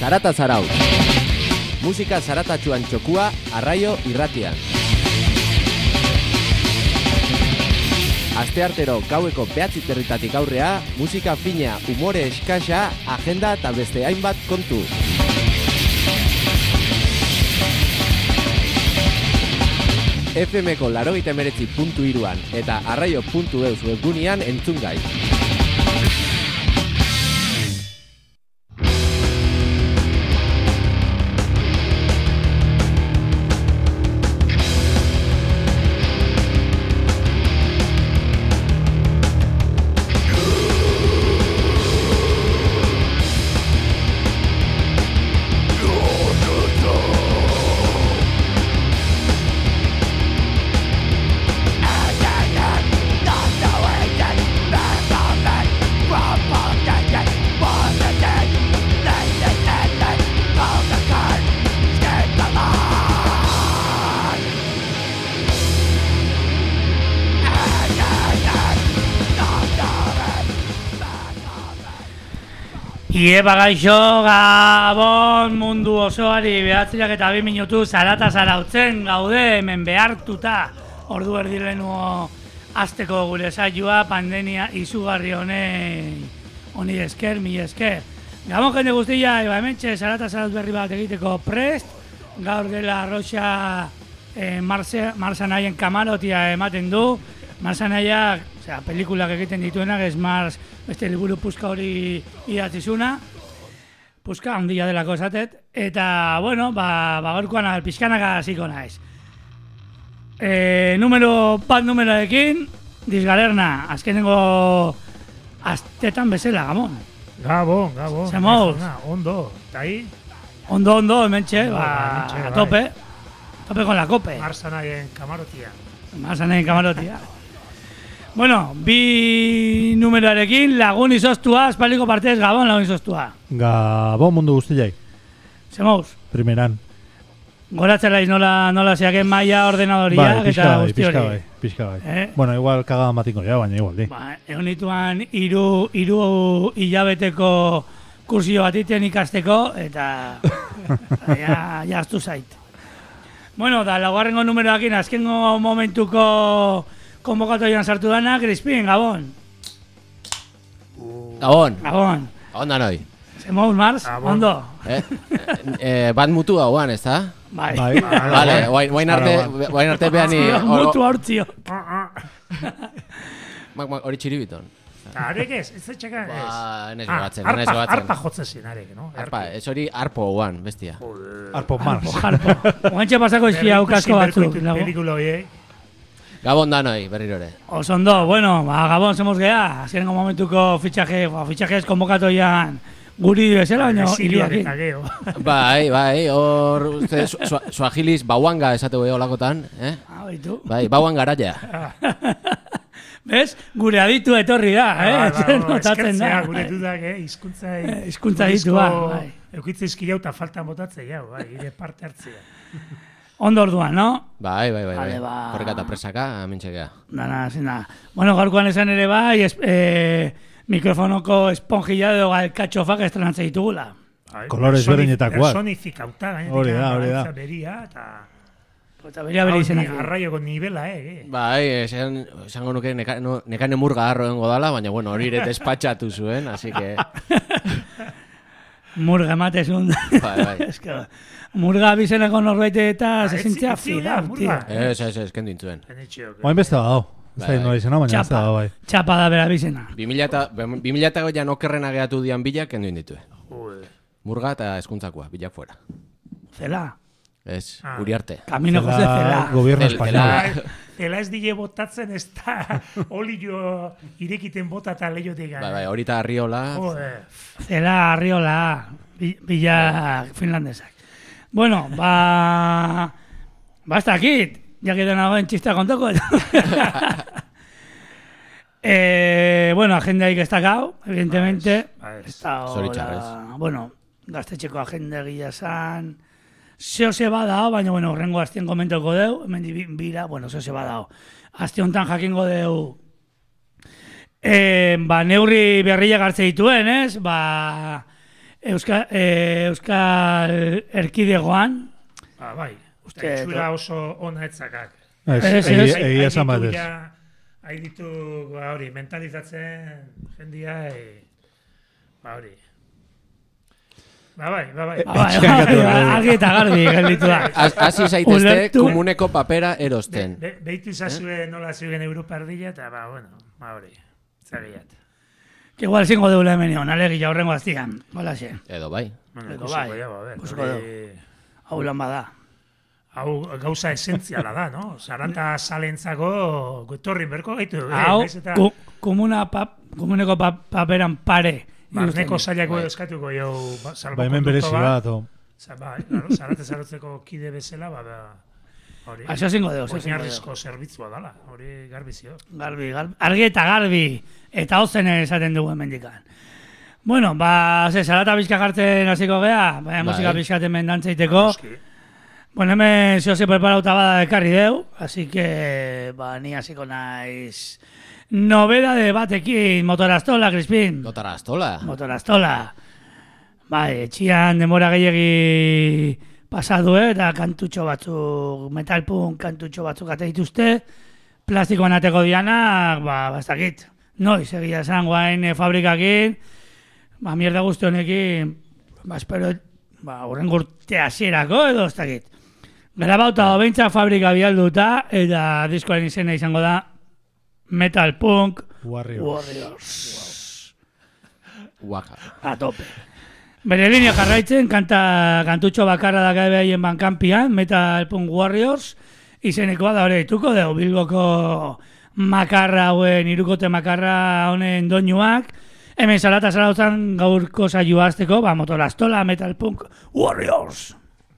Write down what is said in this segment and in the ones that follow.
Zarata Zarautz. Musika zaratatxuan txokua Arraio Irratian. Asteartero gaueko 9:00 aurrea, musika fina, umore eskasa, agenda eta beste hainbat kontu. FMko 89.3an eta arraio.eus webgunean entzun gai. Ieba gaixo, Gabon mundu osoari 9:02 Zarata Zarautzen gaude hemen behartuta. Ordu erdilenua hasteko gure saioa pandemia izugarri honi esker, mi esker. Gabon jende guztia, hementxe Zarata Zarautz berri bat egiteko prest. Gaur dela Roxa Marsanaien kamarotia ematen du. Marsanaiak, pelikulak egiten dituenak, ez Mars, beste liburu puska hori idatzizuna. Puska handia delako esatet. Eta, bueno, gaurkoan pixkanaka hasiko naiz. Numeroekin, Disgalerna, azkenengo astetan bezala, Gabon. Gabon. Zemoz. Ondo, eta hi? Ondo, hementxe, a tope. Tope con la cope. Marsanaien kamarotia. Bueno, bi numeroarekin lagun izostua, espaliko partez Gabon lagun izostua. Gabon mundu guztiak. Zemoz? Primeran. Goratzeraiz nola zeaken maia ordenadoria. Pixka bai. Bueno, igual kagadan batiko ja, baina igual, di. Egon dituan hiru hilabeteko kursio bat iten ikasteko, eta ja astu zait. Bueno, da laugarrengo numeroakin azkengo momentuko konbokatoian sartu dana, Crispin, Gabon. Gabon da noi. Zemoz, Mars, ondo. Bat mutu gauan, ez da? Bai. Vale, guain arte behani... Mutu hortzio. Hori txiribiton. Arek ez etxekan ez. Nes gogatzen. Arpa jotzen zin, arek, no? Arpa, ez hori arpo guan, bestia. Arpo Mars. Oantxe pasako izkia aukasko batzuk. Pelikula hoi, Gabon da noi, berrirore. Osondo, bueno, Gabon zemoz geha. Azkenengo momentuko fitxajez konbokatoian guri bezala, baina hiliakin. Bai, hor, suagiliz bauanga esateko olakotan, Baitu. Bai, bauan garaia. Bez? Gure aditu etorri da, notatzen da. Gure dudak, hizkuntza ditua. Eukitze izkila eta faltan botatzea, bai, ire parte hartzea. Ondo orduan, no? Bai. Horreka eta presaka, amintxekea. Dana, zina. Bueno, gaurkoan esan ere bai, mikrofonoko esponjilla edo galkatxofak estrenatzea ditugula. Kolorez berdinetakoak. Personifikauta, hori da. Beria, eta beria izenak. Arraioko nivela, Bai, esango nuke nekane murga arroengo dala, baina bueno, hori ere despatxatu zuen, así que... Murga ematezun. Bai. Murga abizeneko norbaite eta zezintzea fida. Ez, kendu intzuen. Oain beste dago. Ez da nola izena, baina beste dago bai. Txapa da bera abizena. 2000 okerrena gehiatu dian bilak kendu indituen. Murga eta eskuntzakoa, bilak fuera. Zela? Ez, Uriarte. Camino José Zela. Gobierno español. Zela ez dile botatzen ez da olio irekiten bota eta lehiotik. Bai, horita Arriola. Zela Arriola, bila finlandesak. Bueno, ez dakit, jakiten nagoen txista kontoko. Bueno, agendaik ez dakau, evidentemente. Zoritxarrez. Bueno, gaztetxeko agenda gila zan. Zeo badao, baina, bueno, horrengo aztien komentoko deu, hemen bira, bueno, zeo badao. Azte honetan jakingo deu, neurri berriak hartze dituen, ez? Euskal Erkidegoan, Bai, Uste, itxura oso ona etzakak. Egia esan bat ez. Hai ditu, hori, mentalizatzen jendia, hori. Bai. Argi eta garbi gelditu da. Hasi zaitezte komuneko papera erosten. Beitu izazue nola ziren Europa erdila, eta hori, zagiat. Que igual zingo deula hemen egon, alegia horrengo aztigan, hola xe. Edo bai. Hau lan bada. Hau gauza esentziala da, no? Saranta salentzako etorri berko gaitu. Hau, komuneko paperan pare. Barneko zailako eskatuko jau Ba, hemen berezi bat. Zarate zarotzeko kide bezala, hori. Això zingo deo. Oinarrizko zerbitzua dala, hori garbizio. Garbi, argi eta garbi. Eta hozen esaten dugu hemendikan. Bueno, salata bizka jartzen hasiko gea, musika bizkaten mendantzaiteko. Bueno, hemen zehose preparauta bada ekarri deu, así que, ni hasiko naiz nobedade batekin, Motorastola, Crispin. Motorastola. Bai, etxian demora gehiagi pasadu, eta kantutxo batzuk, metalpunk kantutxo batzuk ate dituzte, plastikoan ateko dianak, bastakit. Noiz, egia esan, guain fabrikakin, mierda guzti honekin, espero, horren gurte hasierako edo, ez dakit. Grabauta behintzak fabrika bialduta, eta diskoaren izena izango da Metal Punk Warriors. A tope. Bere linea jarraitzen, kantutxo bakarra da gabe haien bankanpian, Metal Punk Warriors, izenekoa da hori dituko, deu Bilboko makarra hauen, irukote makarra honen doinuak, hemen salata zarautzan gaurko saioa azteko, Motorastola, Metal Punk Warriors.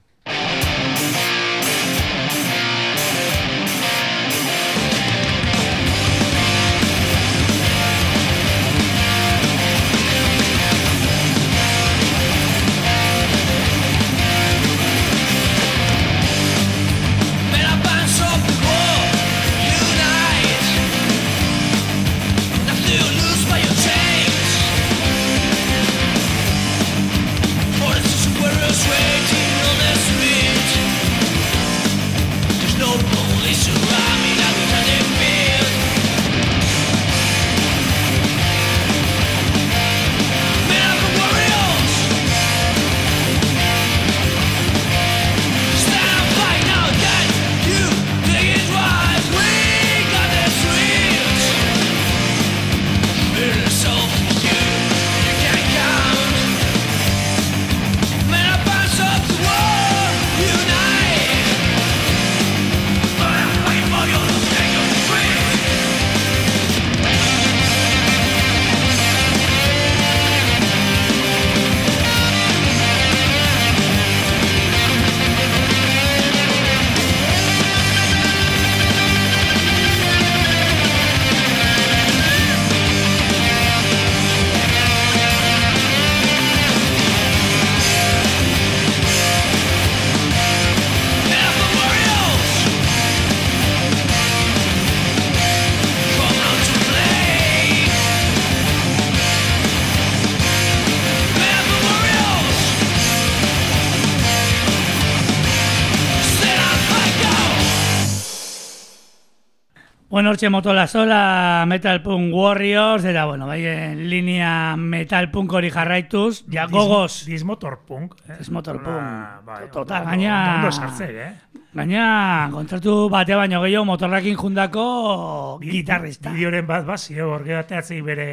Bueno, hortxe Motorastola, Metal Punk Warriors, eta, baien linea Metal Punk hori jarraituz, ja gogoz. Dismotor Punk. Dismotor Punk. Total, gaina... Ondo sartzek, Gaina, kontzertu batea baino gehiago motorrakin jundako gitarrista. Bideoren bat bazio, orge bateatzei bere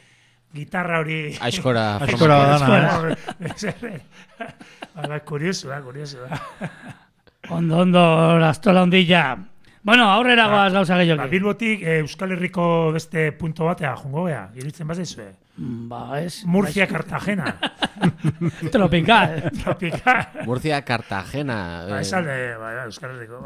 gitarra hori... Aizkora badana, Kuriosu da. Ondo, Rastola ondilla. Bueno, aurrera goaz gauza gehiago. Bilbotik Euskal Herriko beste punto batea jongo gea, iruditzen bazaizue. Ez. Murcia, Cartagena. Tropical. Murcia, Cartagena. Esalde, Euskal Herriko,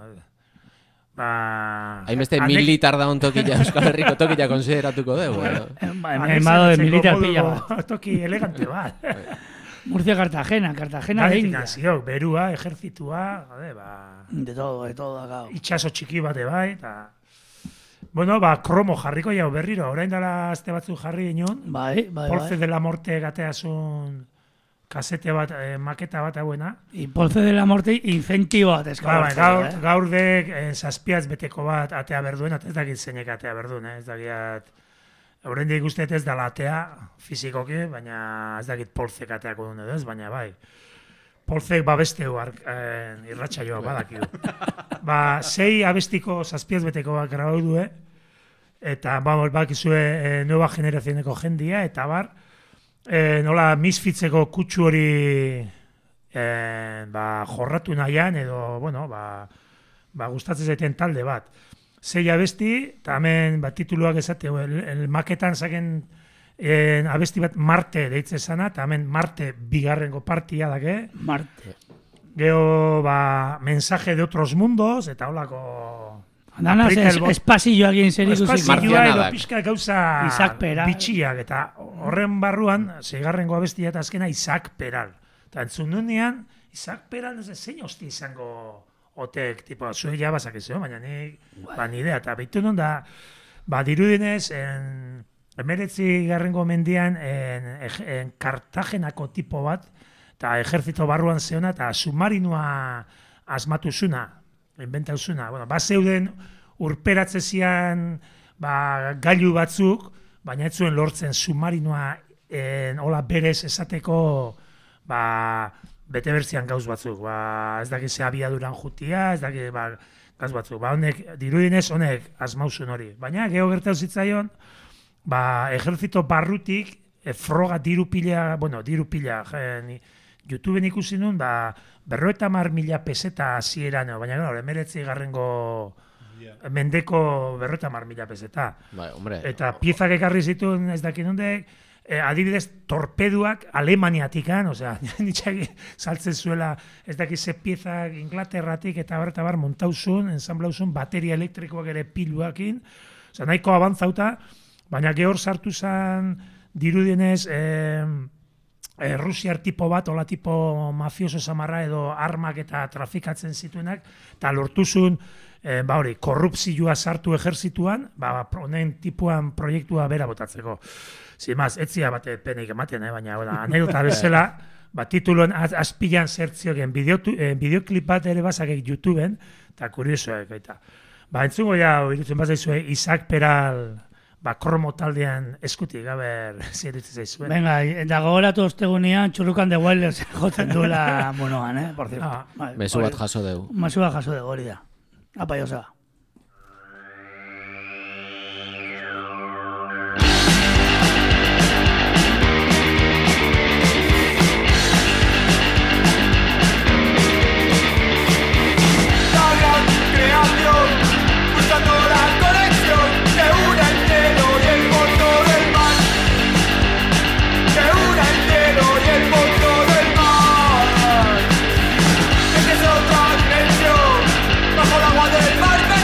hainbeste militar da on tokila Euskal Herriko tokila konsideratuko dugu. Emado de militar pilla bat. Toki elegante bat. Murcia, Cartagena de India. Berua, ejercitua, de todo acá. Itxaso txiki bate bai, eta... Bueno, kromo jarriko berriro, orain dela azte batzu jarri inon. Bai. Porce de la Morte gateazun kasete bat, maketa bat hauena. Y Polce de la Morte incentibo bat eskabartzeko, Gaur dek zazpiaz beteko bat atea berduen, ez dakit zeinek atea berduen, ez dakit... Horrendik usteet ez dala atea fizikoki, baina ez dakit Polzek ateako duen edo ez, baina bai. Polzek babesteu irratsaioa badakidu. 6 abestiko zazpiaz beteko bat grabau du, eta bakizue nueva generazioneko jendia, eta nola misfitzeko kutsu hori jorratu nahian, edo, gustatzen zaiten talde bat. 6 abesti, eta hemen tituluak esateu, el maketan zaken abesti bat Marte deitze zana, eta hemen Marte bigarrengo partia dake. Marte. Gero, mensaje de otros mundos, eta holako... Danaz, espazioak egin zer ikusi. Espazioa edo pixka gauza bitxiak, eta horren barruan, 6. abestia eta azkena Isaac Peral. Eta entzun nunean, Isaac Peral, zein hosti izango... Otek, tipo, zuen jabazak ez, baina nik, nidea, eta behitu non da, dirudinez, 19. mendian, Kartagenako tipo bat, eta ejertzito barruan zeona, eta submarinua asmatu zuna, inventau zuna. Zeuden urperatze zian gailu batzuk, baina ez zuen lortzen submarinua hola berez esateko, bete bertzian gauz batzuk, ez dakit ze abiaduran jutia, ez dakit gauz batzuk, honek, dirudinez honek asmauzun hori. Baina, geho gertau zitzaion, ejertzito barrutik, froga dirupila, YouTubeen ikusi nun, 50.000 peseta hasieran, baina, 19. mendeko 50.000 peseta. Eta piezak ekarri zituen, ez dakit nondek, adibidez, torpeduak Alemaniatikan, nitxak saltzen zuela, ez dakiz ze piezak Inglaterratik eta bar montauzun, ensamblauzun, bateria elektrikoak ere piluakin, nahiko abantzauta, baina gehor sartu zen dirudienez Rusiar tipo bat, hola tipo mafioso samarra edo armak eta trafikatzen zituenak, eta lortuzun, korrupzioa sartu ejerzituan, honen tipuan proiektua bera botatzeko. Zimaz, etzia bate penik ematen, baina anekdota bezala, tituluen azpilan zertziogen bideoklip bat ere bazakek YouTubeen, eta kuriosoak, eta. Entzungo irutzen bazaizue, Isaac Peral, kromo taldean eskutik, gaber, ziritzen zaizue. Venga, eta gogoratu ostegunean, Churrukan de Wilders jotzen duela monoan, por cierto. Mezu bat jaso dugu. Mezu bat jaso dugu, hori da. Apa, Josa. Bajo el agua del mar.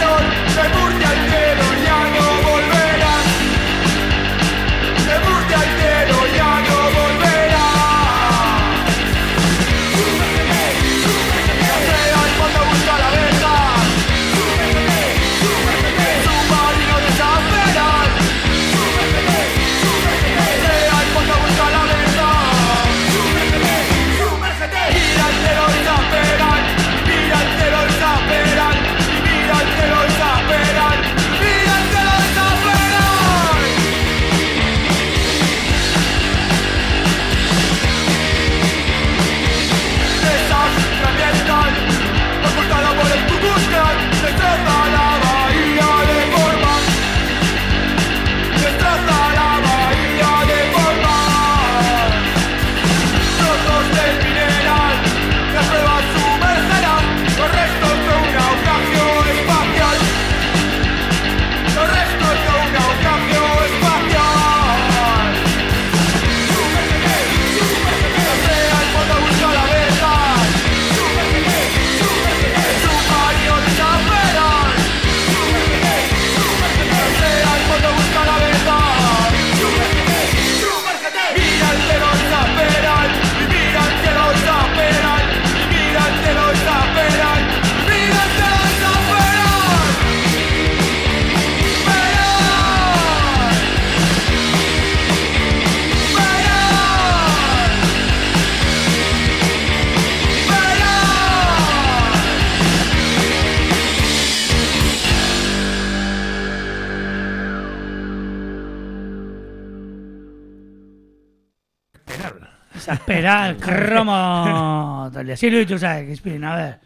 Peral. Peral, kromo... Ziru ditu zaik, izpilin, a ver.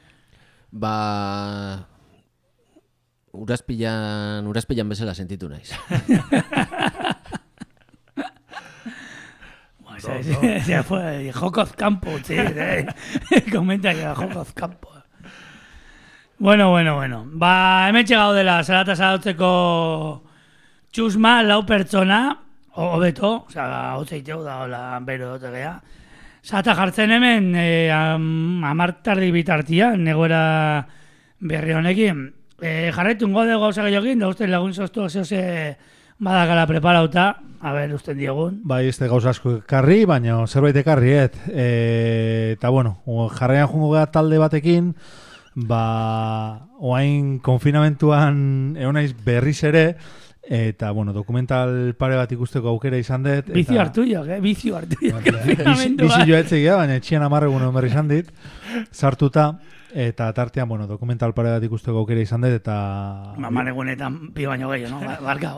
Uraspilan bezala sentitu naiz. Ya fue Jokoz Campo, sí, comentario Jokoz Campo. Bueno. Hemen txegau dela salata salautzeko txusma, lau pertsona, hobeto, hau zeiteu da, hola, bero dotegea. Salata jartzen hemen, amartardi bitartian, negoera berri honekin. Jarraitun gode gauza gehiokin, da uste lagun soztu zehose badakala preparauta, a ber, usten diegun. Bai, este gauza asko ekarri, baina zerbait ekarriet. Eta bueno, jarraian jungo gara talde batekin, oain konfinamentuan egonaiz berriz ere, eta bueno, dokumental pare bat ikusteko aukera izan dut. Bizio hartu jo, bizio hartu jo. Bizi joa etzegia, baina etxian amarregun berri izan dit, sartuta. Eta tartean, bueno, dokumental pare bat ikusteko aukera izan dut, eta... Manegunetan bi baino gehiago, no? Barka.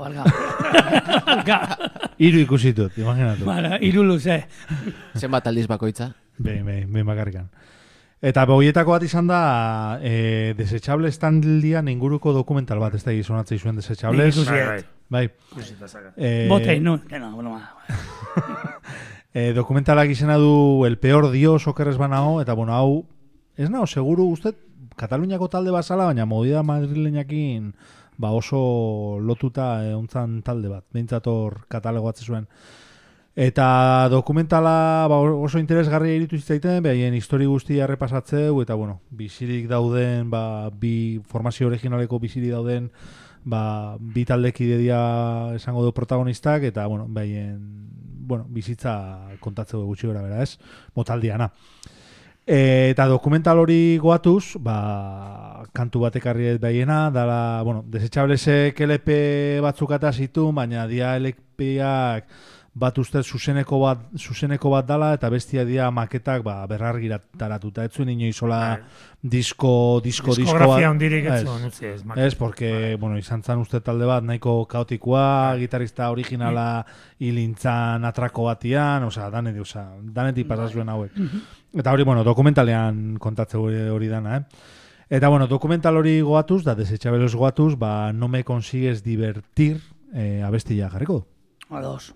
Hiru ikusitut, imaginatu. Hiru luze. Zenbat aldiz bakoitza? Behin bakarrikan. Eta behoietako bat izan da, Desechable Standaldian inguruko dokumental bat, ez da gizonatzei zuen Desechables. Bai. Botei, nun. Dokumentalak izena du El Peor Dios okerrez banao, eta bueno, hau, ez nago, seguru guztet, Kataluniako talde bazala, baina movida madrileñakin oso lotuta ontzan talde bat, beintzator katalogatze zuen. Eta dokumentala oso interesgarria iritu zitzaiten, behaien histori guztia errepasatzeu, eta bueno, bizirik dauden, bi formazio originaleko bizirik dauden, bi taldekide dira esango du protagonistak, eta bueno, behaien bizitza kontatzeu gutxi gora bera, ez? Motaldiana. Eta dokumental hori goatuz, kantu bat ekarriet behiena, dala, bueno, Desechablesek LP batzuk atazitu, baina dia LP-ak bat ustez zuzeneko bat dala, eta bestia dia maketak berrargitaratuta. Ez zuen inoizola diskografia hondirik ez zuen, ez, porque, bueno, izan zan uste talde bat, nahiko kaotikoa, gitarista originala hilintzan atrako batian, danetik pasazuen hauek. Eta hori, bueno, dokumentalean kontatze hori dana, Eta, bueno, dokumental hori goatuz, da Desechables goatuz, no me consigues divertir abestia jarriko. Ados.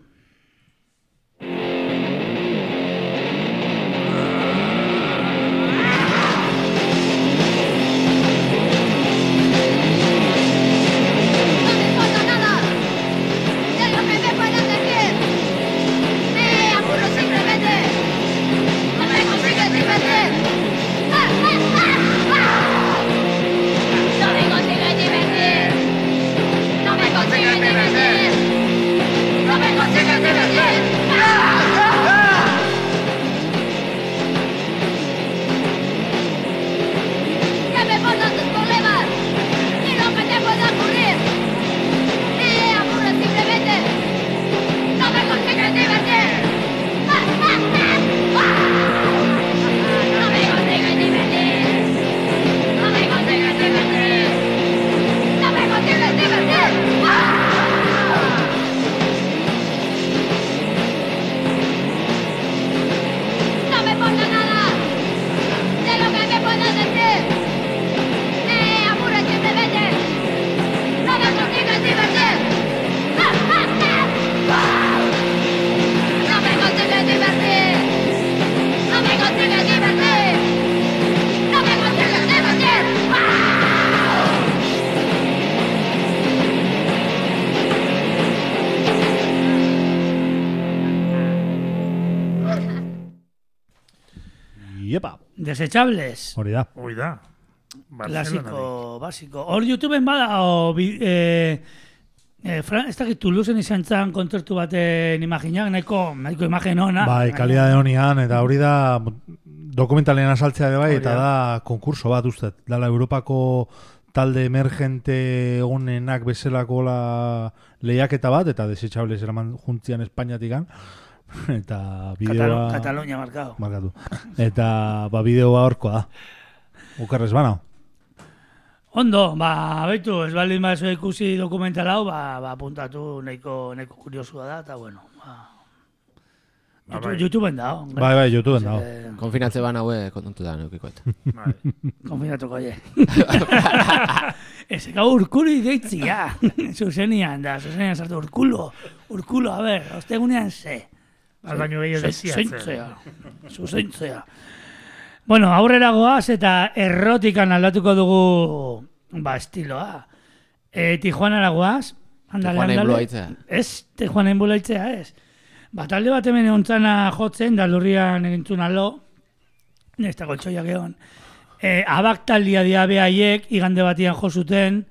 Desechables. Hori da. Básico. Hor YouTubeen bada, ez dakit Toulouseen izan zan kontzertu baten imaginak, nahiko imagen hona. Kalidade honian, eta hori da dokumentalean asaltzea de bai, eta da konkurso bat ustez. Dala Europako talde emergente honenak bezalako lehiaketa bat, eta Desechables eraman juntzian Espainiatikan. Eta bideoa... Katalunia markatu. Eta bideoa horkoa da. Ukarrez banao. Ondo, baitu, ez baldin bazo ikusi dokumental hau, apuntatu nahiko kuriosua da, eta bueno. YouTubeen dago. Bai, YouTubeen dago. Konfinatze ban haue kontutan eukikoet. Konfinatuko, oie. Ez eka urkulu ideitzia. Zuzenian sartu urkulo, a ber, ostegunean ze. Baino gehiago Zeintzea. Zuzentzea. Bueno, aurrera goaz eta errotikan aldatuko dugu estiloa. Tijuanara goaz. Tijuana enbulaitzea. Ez, Tijuana enbulaitzea, ez. Talde bat hemen ontzana jotzen, da lurrian egintzun alo, nesta koltsoiak egon. Abak taldia dia behaiek, igande batian josuten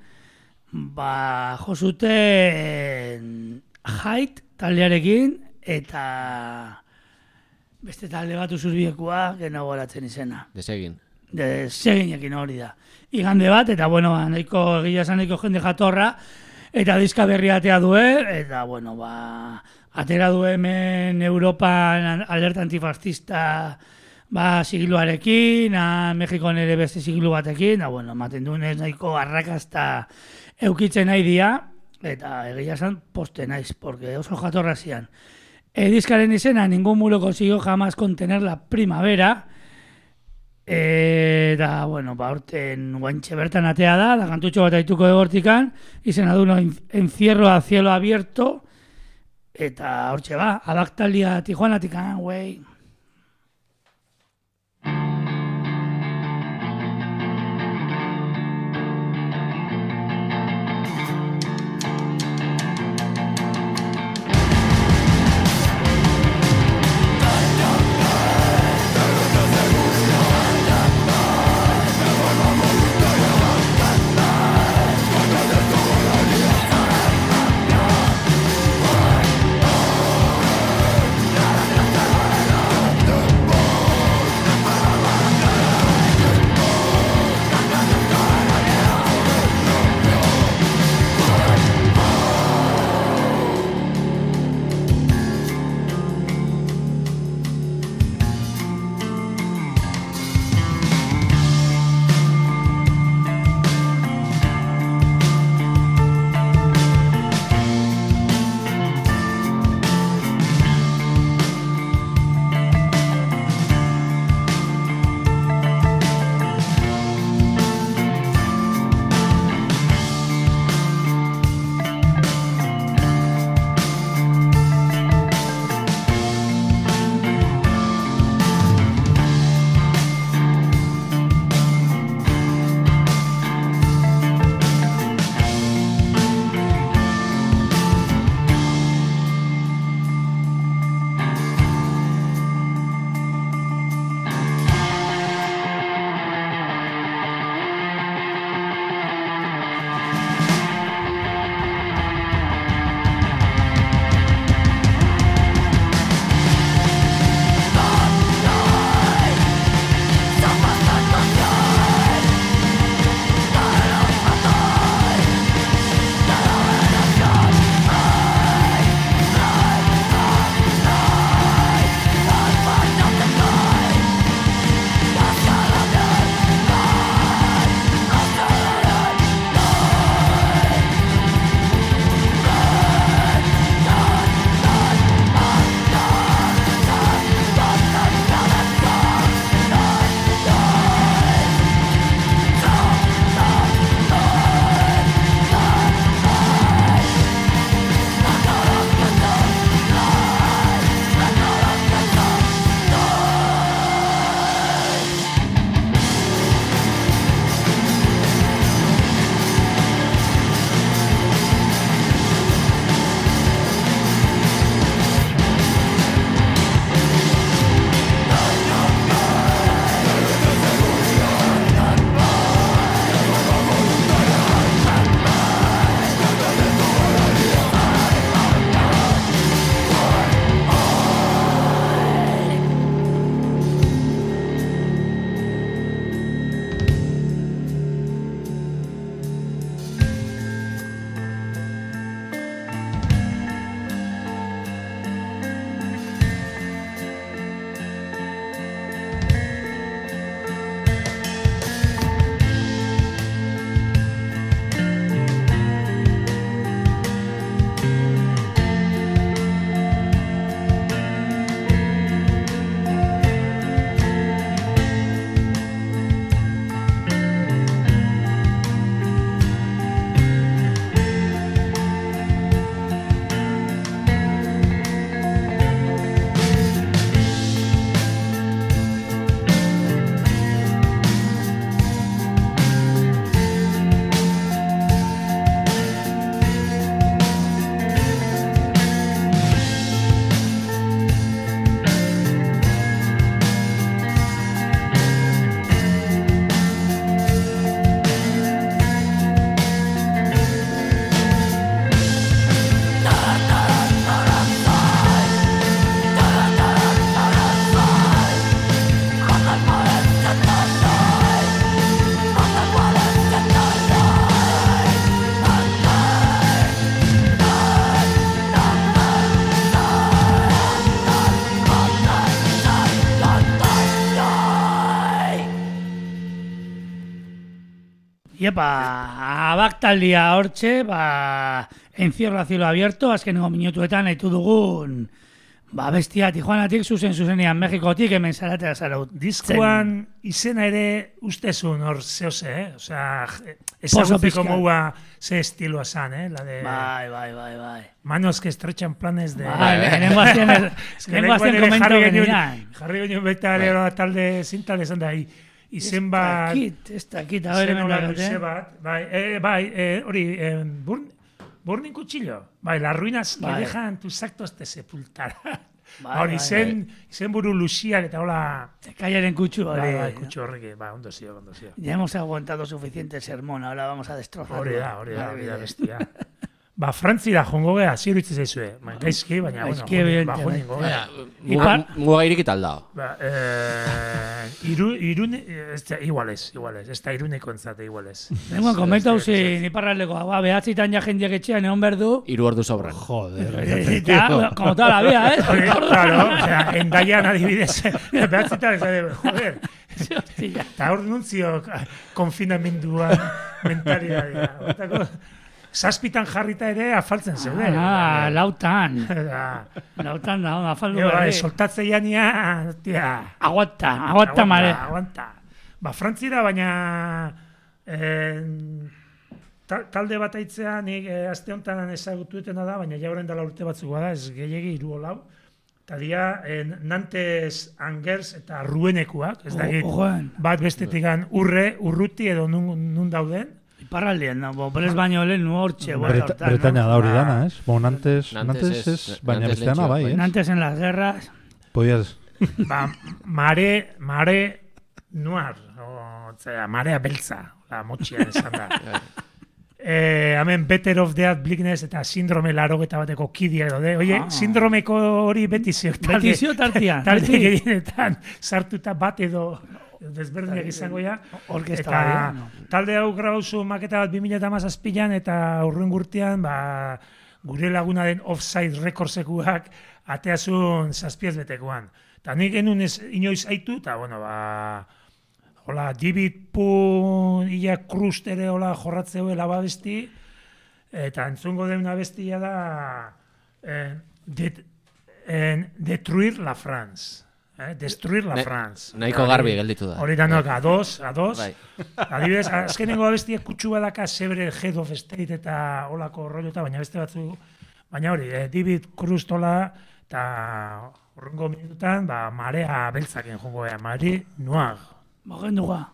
Hait taldearekin, eta beste talde bat uzurbiekua, gena goratzen izena. Deseginekin hori da. Igande bat, eta bueno, nahiko egia esan nahiko jende jatorra, eta diska berria atea due, eta bueno, atera du hemen Europan alerta antifascista sigluarekin, Mexikon ere beste siglu batekin, bueno, ematen duenez nahiko arrakasta eukitzen nahi dia, eta egia esan poste naiz, porque oso jatorra zian. Diskaren izena, ningún muro consiguió jamás contener la primavera, eta, bueno, horten guantxe bertan atea da kantutxo bat aituko egortikan, izena du encierro a cielo abierto, eta hortxe Abaktalia Tijuanatik, güey. Iepa, abaktaldia hortxe, encierro a cielo abierto, azkeneko minutuetan haitu dugun, bestia Tijuanatik zuzenean Mexikotik hemen zaratea zaraut. Diskoan izena ere ustezun hor zehose, Osea, ezagutzeko moua ze estiloa zan, La de... Bai. Manos que estrechan planes de... Lehenengo azten komento genian. Jarri genion baita ere talde zintale zan da, izen bat... Ez dakit, hori hori, Burning Cuchillo. Las ruinas que dejan tus actos de sepultar. Hori, izen buru luziak eta hola... Kaiaren kutsu hori. Kutsu horrek, ondo zio. Ya hemos aguantado suficiente sermón, ahora vamos a destrozarlo. Hori da, bestia. Frantzira jongo gea, ziruitze zaizue. Gaizki, baina, jongo gea. Muga irikit aldao. Irune, igualez, ez da iruneko entzate, igualez. Nengoan, komentu hauzin, iparraldeko, behatzitan ja jendiak etxean egon berdu. 3 ordu sobran. Joder. Como toda la vida, Claro, endaian adibidez, behatzitan, joder. Eta hor nuntzio konfinamenduan mentalidadea. Zazpitan jarrita ere afaltzen zeuden. Lautan. Lautan da, afaldu berri. Soltatze jania, aguanta mare. Aguanta. Frantzira, baina talde bat aitzea, nik aste honetan ezagutuetena da, baina jauren dela urte batzuk bada, ez gehiagi 3 lau. Eta dira, Nantes, Angers eta Ruenekuak, ez da bat bestetikan urruti edo nun dauden. Iparraldean, Brest baino lehen nu hortxe. Bretaña da hori dana, ez? Nantes es, baina besteana bai, ez? Nantes en las guerras. Podías... Mare noir, marea beltza, motxian esan da. Hemen Better of the Blickness eta sindrome 80 bateko kidia daude. Oie, sindromeko hori beti ziok. Beti ziok tartian. Talde gehienetan sartuta bat edo desberdinak izango ja. Eta talde hau grabauzu maketa bat 2017an eta urruen gurtian gure laguna den Offside Recordsekuak ateazun 7 betekoan. Eta nik genuen inoiz aitu, eta hola, David Pun, Illa Cruz ere hola jorratzeuela babesti, eta entzungo den abestia da Destruir la France. Destruir la France. Nahiko garbi gelditu da. Hori danok, ados. Adibidez, azkenengo abestia kutsu badaka Severed Head of State eta holako rollo baina beste batzu, baina hori, David Cruz tola, eta horrengo minutan, marea beltzaken jongo ea, Mari Noir. Mogen duga.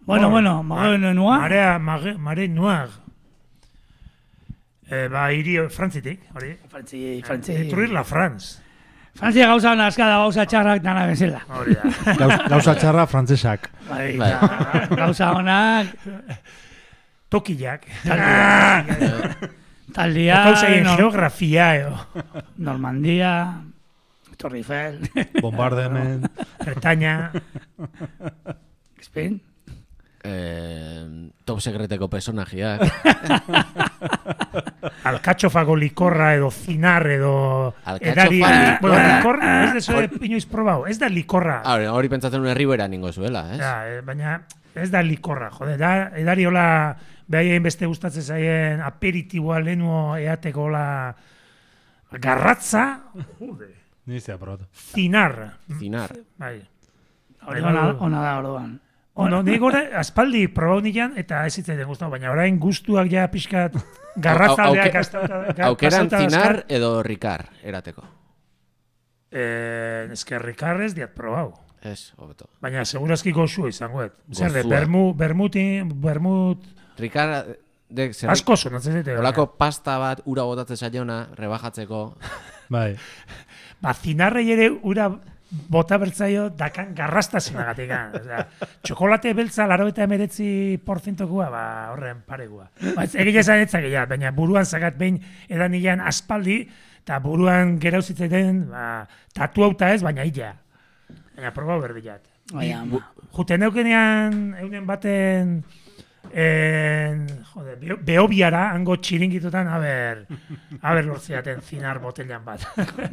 Bueno, Mare Noir. Mare Noir. Hiri Frantzitik, hori. Frantzi. Truir la France. Frantzia gauza hona aska da gauza txarrak dana bezala. Hori da. Gauza txarra frantzesak. Bai. Gauza honak... Tokiak. Taldia... Gauzaien geografia, Normandia... Torre Eiffel... Bombardement... Bretaña... Spain... Top secreteko personajiak. Alkatxofako likorra edo zinar edo... Alkatxofa Bueno, likorra, ez deso inoiz probau, ez da likorra. Hori pentsatzen une Ribera ningo zuela, ez? Baina ez da likorra, jode, da, edari hola, behaien beste gustatzen zaien aperitiboa lehenuo eateko hola garratza, jode, Nizia, probatu. zinar. Bai. Ona da orduan. Nik gore, aspaldi probau nian, eta ez zitzaiten gustau, baina orain gustuak ja pixkat garratzaldeak Aukeran zinar edo rikar erateko. Eske rikar ez diat probau. Ez, hobeto. Baina segurazki goxua izangoet. Zer de, Goxua. bermut... Rikar... Asko sonatzen zete. Olako pasta bat ura botatzen saiona, rebajatzeko. Bai. Zinarrei ere ura bota bertzaio dakan garrastasunagatik. Txokolate beltza 99%koa, horren paregua. Egia esan etzakila, baina buruan zagat behin edan ilan aspaldi, eta buruan gerauzitzen tatu hauta ez, baina illa. Baina probau berdilat. Juten eukenean, eunen baten... Behobiara, hango txiringitutan, haber lortziaten zinar botellan bat.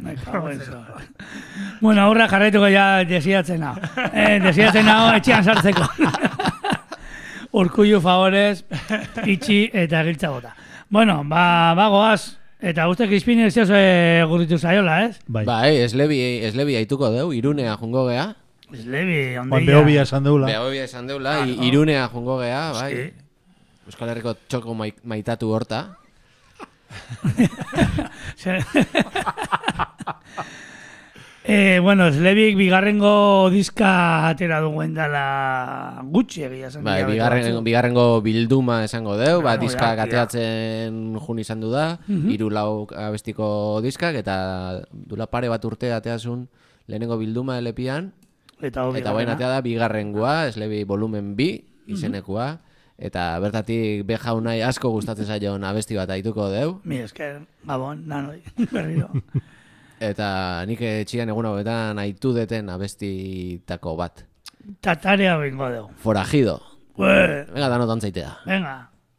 Bueno, aurra jarraituko ja desiatzen hau. Desiatzen hau etxean sartzeko. Urkullu favorez, itxi eta giltza bota. Bueno, bagoaz. Eta uste Crispin ez zoze gurritu zaiola, ez? Bai, eslebi haituko deu, Irunea jungo gea. Eslebi, ondeia. Behobia esan deula. Behobia esan deula, Irunea jungo gea, bai. Euskal Herriko txoko maitatu horta. Bueno, Slebik bigarrengo diska atera duguen dela gutxi egia zen. Bai, bigarrengo bilduma esango deu, diska gateatzen jun izan du da, 3-4 abestiko diskak, eta dula pare bat urte ateazun lehenengo bilduma elepian, eta bain atea da bigarrengoa, Slebi volumen 2 izenekua, eta bertatik bejaunai asko gustatzen zaion abesti bat aituko deu. Mi esker, Gabon, nanoi, berriro. Eta nik etxian egun hauetan aitu deten abestitako bat. Tatarea bengo deu. Forajido. Venga, danotan zaitea. Venga.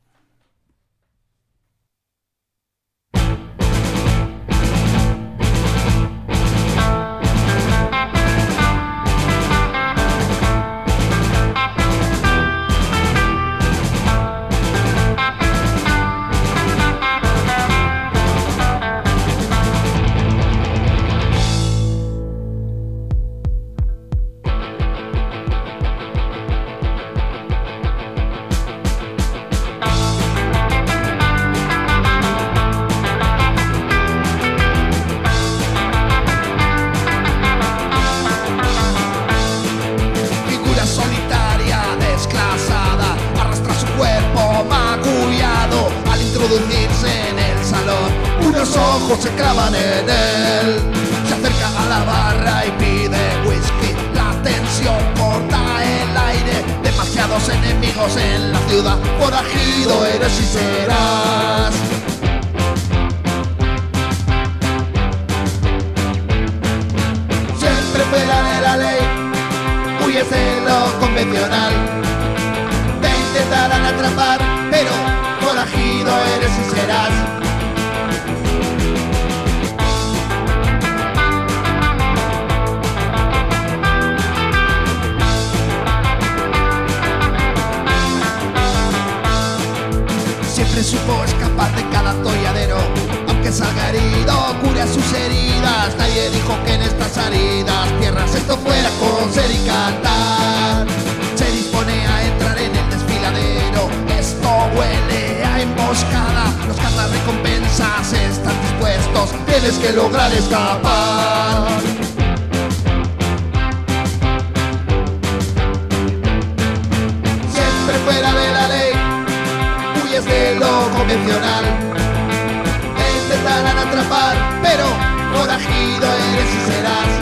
Se clavan en él, se acerca a la barra y pide whisky. La tensión corta el aire, demasiados enemigos en la ciudad. Forajido eres y serás. Siempre fuera de la ley, huyes de lo convencional. Te intentarán atrapar, pero forajido eres y serás. Siempre supo escapar de cada atolladero, aunque salga herido, cure sus heridas. Nadie dijo que en estas áridas tierras esto fuera coser y cantar. Se dispone a entrar en el desfiladero, esto huele a emboscada. Los cazarrecompensas están dispuestos, tienes que lograr escapar. convencional. Te intentarán atrapar, pero forajido eres y serás.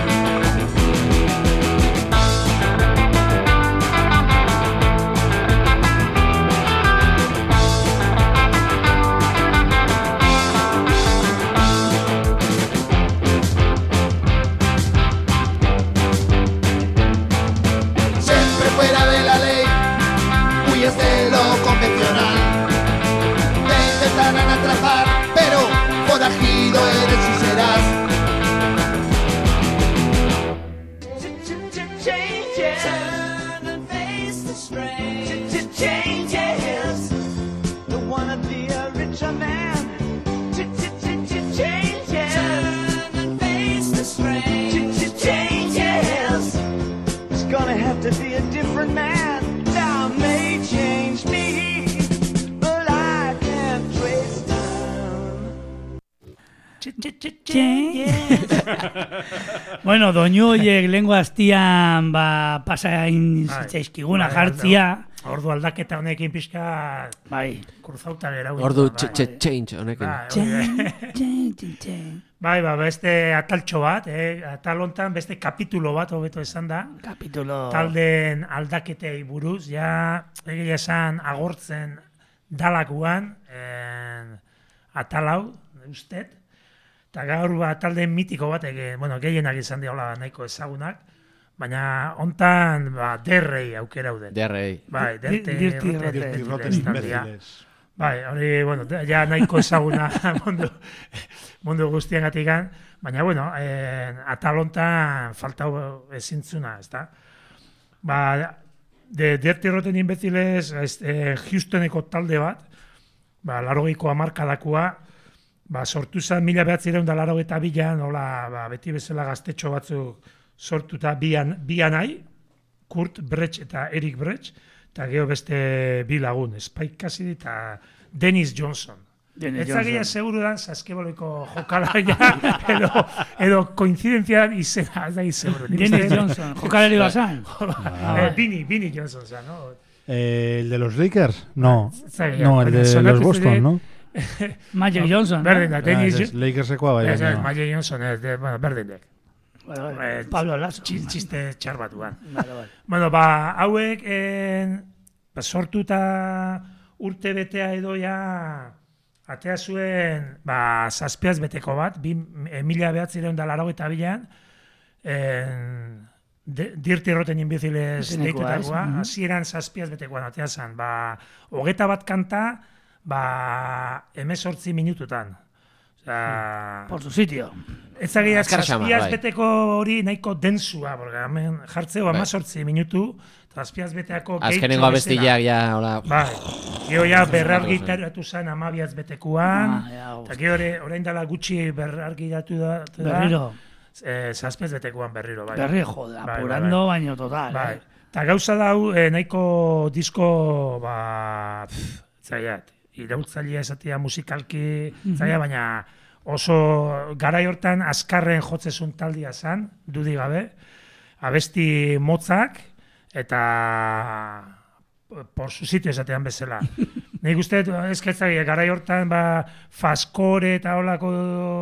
De lo convencional, te intentarán atrapar, pero forajido eres y serás. Turn and face the strain. Changes. Don't wanna be a richer man. Changes. Turn and face the strain. Changes. It's gonna have to be a different man. Change me, but I can't trace time. Bueno, doinu horiek lengua aztian pasain zitzaizkiguna jartzia. Ordu aldaketa honekin pixka Bai. kurzauta gera. Ordu change honekin. Bai, beste ataltxo bat, atal hontan beste kapitulo bat hobeto esan da. Kapitulo. Talden aldaketei buruz, ja egia esan agortzen dalakuan atal hau, ustet. Eta gaur talden mitiko bat, gehienak izan diola nahiko ezagunak, baina hontan derrei aukera uden. Derrei. Bai, Dirti roten imbéciles. Bai, hori, ja nahiko ezaguna mundu guztiengatikan, baina, atal hontan faltau ezintzuna, ezta? Dirti roten imbéciles Houstoneko talde bat, 80ko hamarkadakoa, sortu zen 1982an, beti bezala gaztetxo batzuk sortuta bian nahi, Kurt Brecht eta Eric Brecht, eta geho beste bi lagun, Spike Cassidy eta Dennis Johnson. Etzagia seguru da, saskeboloiko jokalaria, edo koinzidentzia izena, ez da izeguru. Dennis Johnson, jokalari bazan. Vinnie Johnson, ¿no? ¿El de los Lakers? No, no, el de los Boston, ¿no? Magic Johnson. Berdin da, Dennis Lakersekoa bai. Magic Johnson, berdin dek. Pablo Lasso. Txiste txar batuan. Hauek sortuta urte betea edo ja atea zuen zazpiaz beteko bat, 1982an, Dirti roten imbéciles deitutakoa, hasieran zazpiaz betekoan atea zen, 21 kanta, 18 minututan. Por su sitio. Ezagia, zazpiaz beteko hori nahiko densua, porque hemen jartzeo 18 minutu, zazpiaz beteako gehitxo azkenengo abestiak ja, hola. Bai, gero ja berrargitaratu zen 12 betekoan, eta gero orain dela gutxi berrargitaratu da. Berriro. Zazpiaz betekoan berriro, bai. Berri, jode, apurando baino total. Bai, eta gauza dau nahiko disko, zaiat, irautzailea esatea musikalki, zaila, baina oso garai hortan azkarren jotzezun taldia zen, dudi gabe, abesti motzak, eta por su sitio esatean bezala. Nik uste, ezketzagia, garai hortan faskore eta holako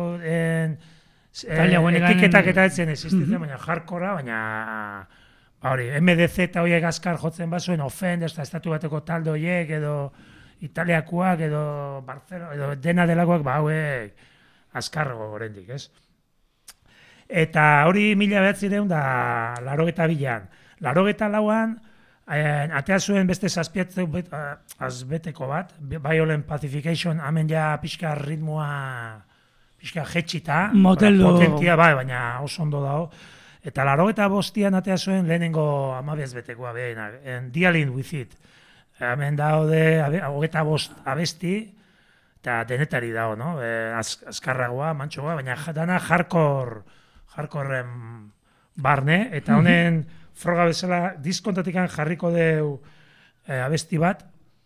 etiketak eta etzen existitzen, baina hardcora, baina MDC eta horiek azkar jotzen bazuen, Offenders eta estatu bateko talde horiek, edo Italiakoak, edo Barcelona, edo dena delakoak, hauek azkarro oraindik, ez? Eta hori 1982an. 84an, atea zuen beste azbeteko bat, Violent Pacification, hemen ja pixka ritmoa, pixka jetxita, potentia, baina oso ondo dago. Eta 85an atea zuen lehenengo 12 betekoa behenak, Dealing with It. Hemen daude 25 abesti, eta denetari dago, no? Azkarragoa, mantxoa, baina dana hardcoreren barne, eta honen froga bezala diskontatik jarriko deu abesti bat,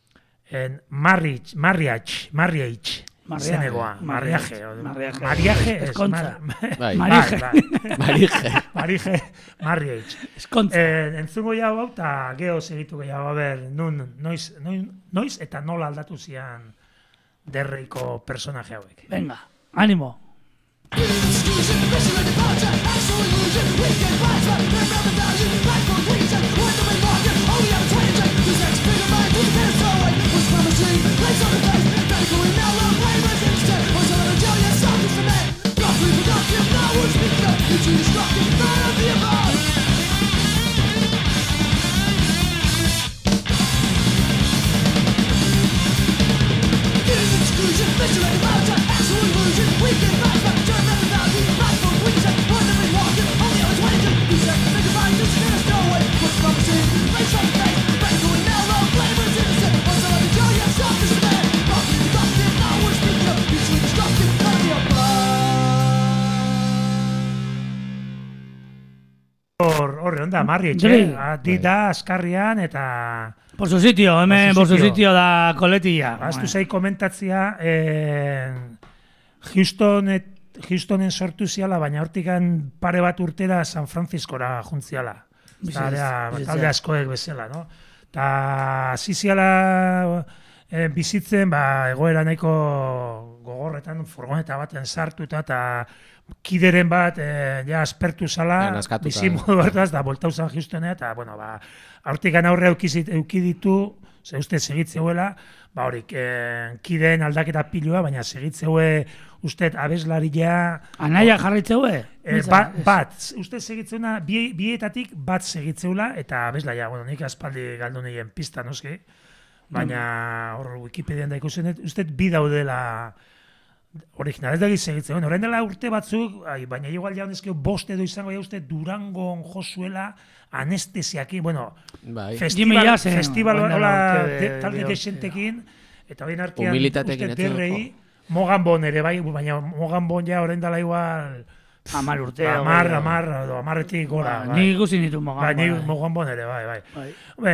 Marriage izenegoa, Mariage, entzungo jau hau, eta geho segituko jau, noiz eta nola aldatu zian derreiko personaje hauek. Venga, ánimo. Horre onda, marri etxe, da askarrian eta... Por su sitio, hemen por su sitio da koletilla. Aztu zai komentatzia, Houstonen sortu ziala, baina hortikan pare bat urtera San Franciscora juntziala. Talde askoek bezala, no? Ta ziziala bizitzen, egoera nahiko gogorretan furgoneta baten sartuta eta kideren bat aspertu zala, bizimodu hartaz, da boltauzan Houstonea, eta, bueno, hortikan aurre euki ditu, ze uste segitzeuela, horik, kideen aldaketa pilua, baina segitzeue uste abeslaria... Anaia jarritzeue? Bat, uste segitzeuna, bietatik bat segitzeula, eta abeslaria, bueno, nik aspaldi galdu nien pista, noski, baina hor Wikipedian da ikusen, uste bi daudela original, ez da gizegitzen. Horrein dela urte batzuk, baina igual jaun ezkeo bost edo izango uste Durangon josuela anestesiakin, bueno, festival talde desentekin, eta horrein artean uste derrei, Mogan Bon ere bai, baina Mogan Bon ja horrein dela igual... 10 urte. 10 gora. Ni ikusi nitu Mogan Bon. Ni Mogan Bon ere, bai.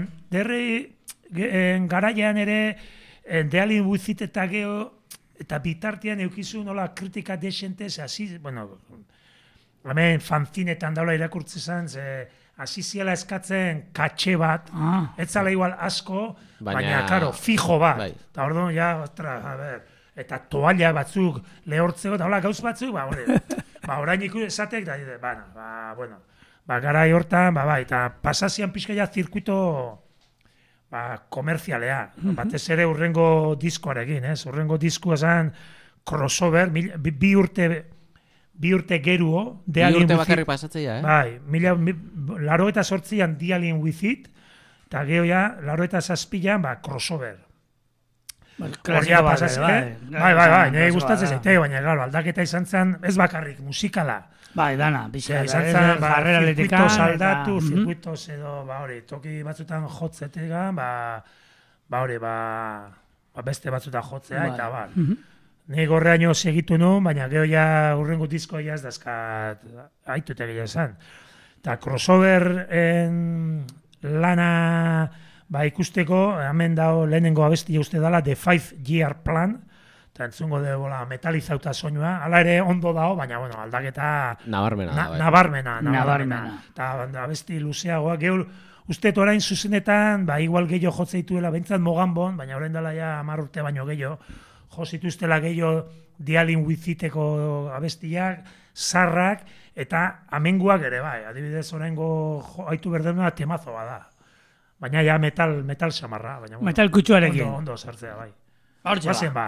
Derrei garaian ere, Dealin with it eta geho, eta bitartean eukizu nola kritika desente, bueno, hemen fanzinetan daula irakurtze zen, hasi ziela eskatzen katxe bat, ez zala igual asko, baina, karo, fijo bat. Eta orduan, eta toalla batzuk lehortzeko, eta hola gauz batzuk, orain ikus esatek, bueno, garai hortan, eta pasazian pixka ja zirkuito komerzialea, batez ere urrengo diskoarekin, urrengo diskoa zen crossover, bi urte geruo, bi urte bakarrik pasatzea, Bai, 88an Dealing with It, eta geho ja, 87an, crossover. Klasika bat, bai, nire gustatzen zaite, baina aldaketa izan zen, ez bakarrik, musikala. Bai, dana, bizka. Izan zen, zirkuitos aldatu, zirkuitos edo, toki batzutan jotzetegan, beste batzutan jotzea, eta Ni gorreaino segitu nuen, baina geho ja urrengo diskoa ez dazkat haitute gila esan. Eta crossover lana ikusteko, hemen dago lehenengo abestia uste dela, The 5-Year Plan, eta entzungo dugu metalizauta soinua, hala ere ondo dago, baina bueno, aldaketa nabarmena. Eta abesti luzeagoa, gehul, uste orain zuzenetan, igual gehiago jotze dituela, behintzat Mogan Bon, baina orain dela ja 10 urte baino gehiago, jozituztela gehiago Dealing with Iteko abestiak, sarrak, eta amenguak ere bai, adibidez oraingo haitu berdena temazo bada. Baina ja metal samarra. Metal kutsuarekin. Ondo sartzea bai. Hortxe ba.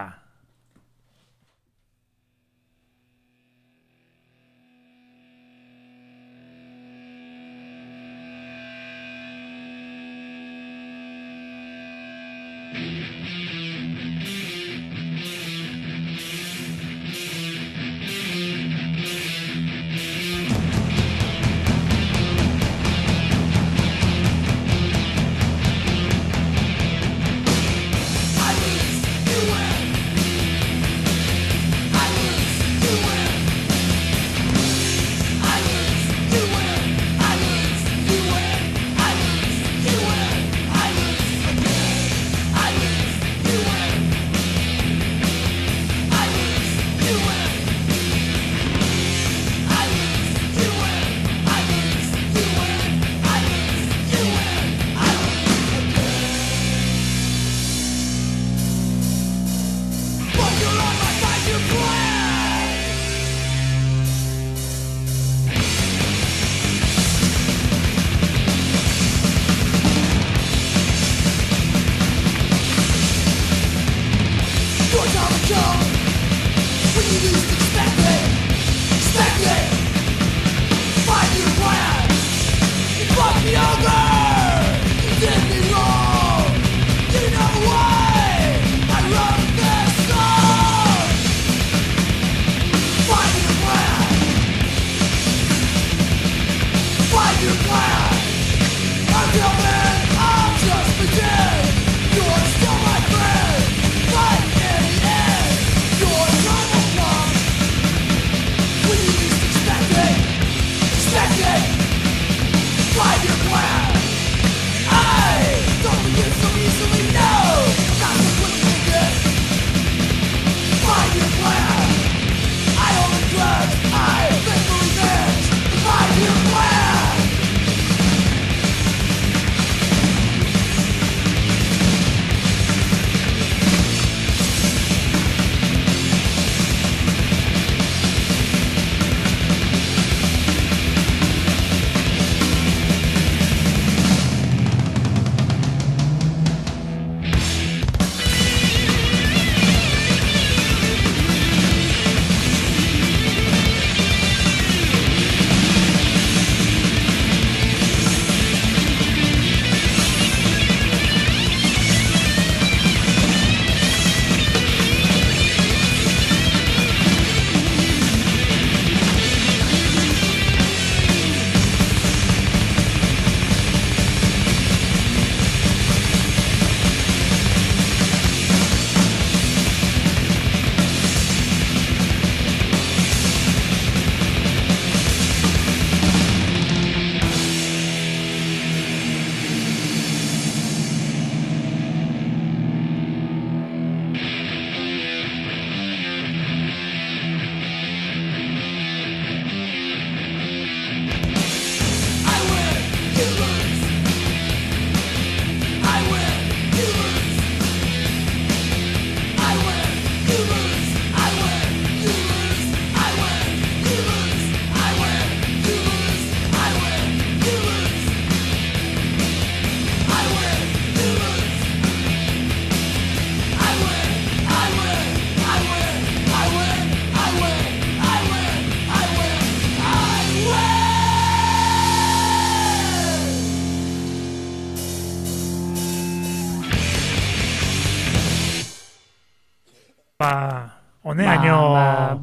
Honeaino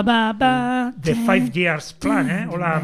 The 5 Years Plan, hola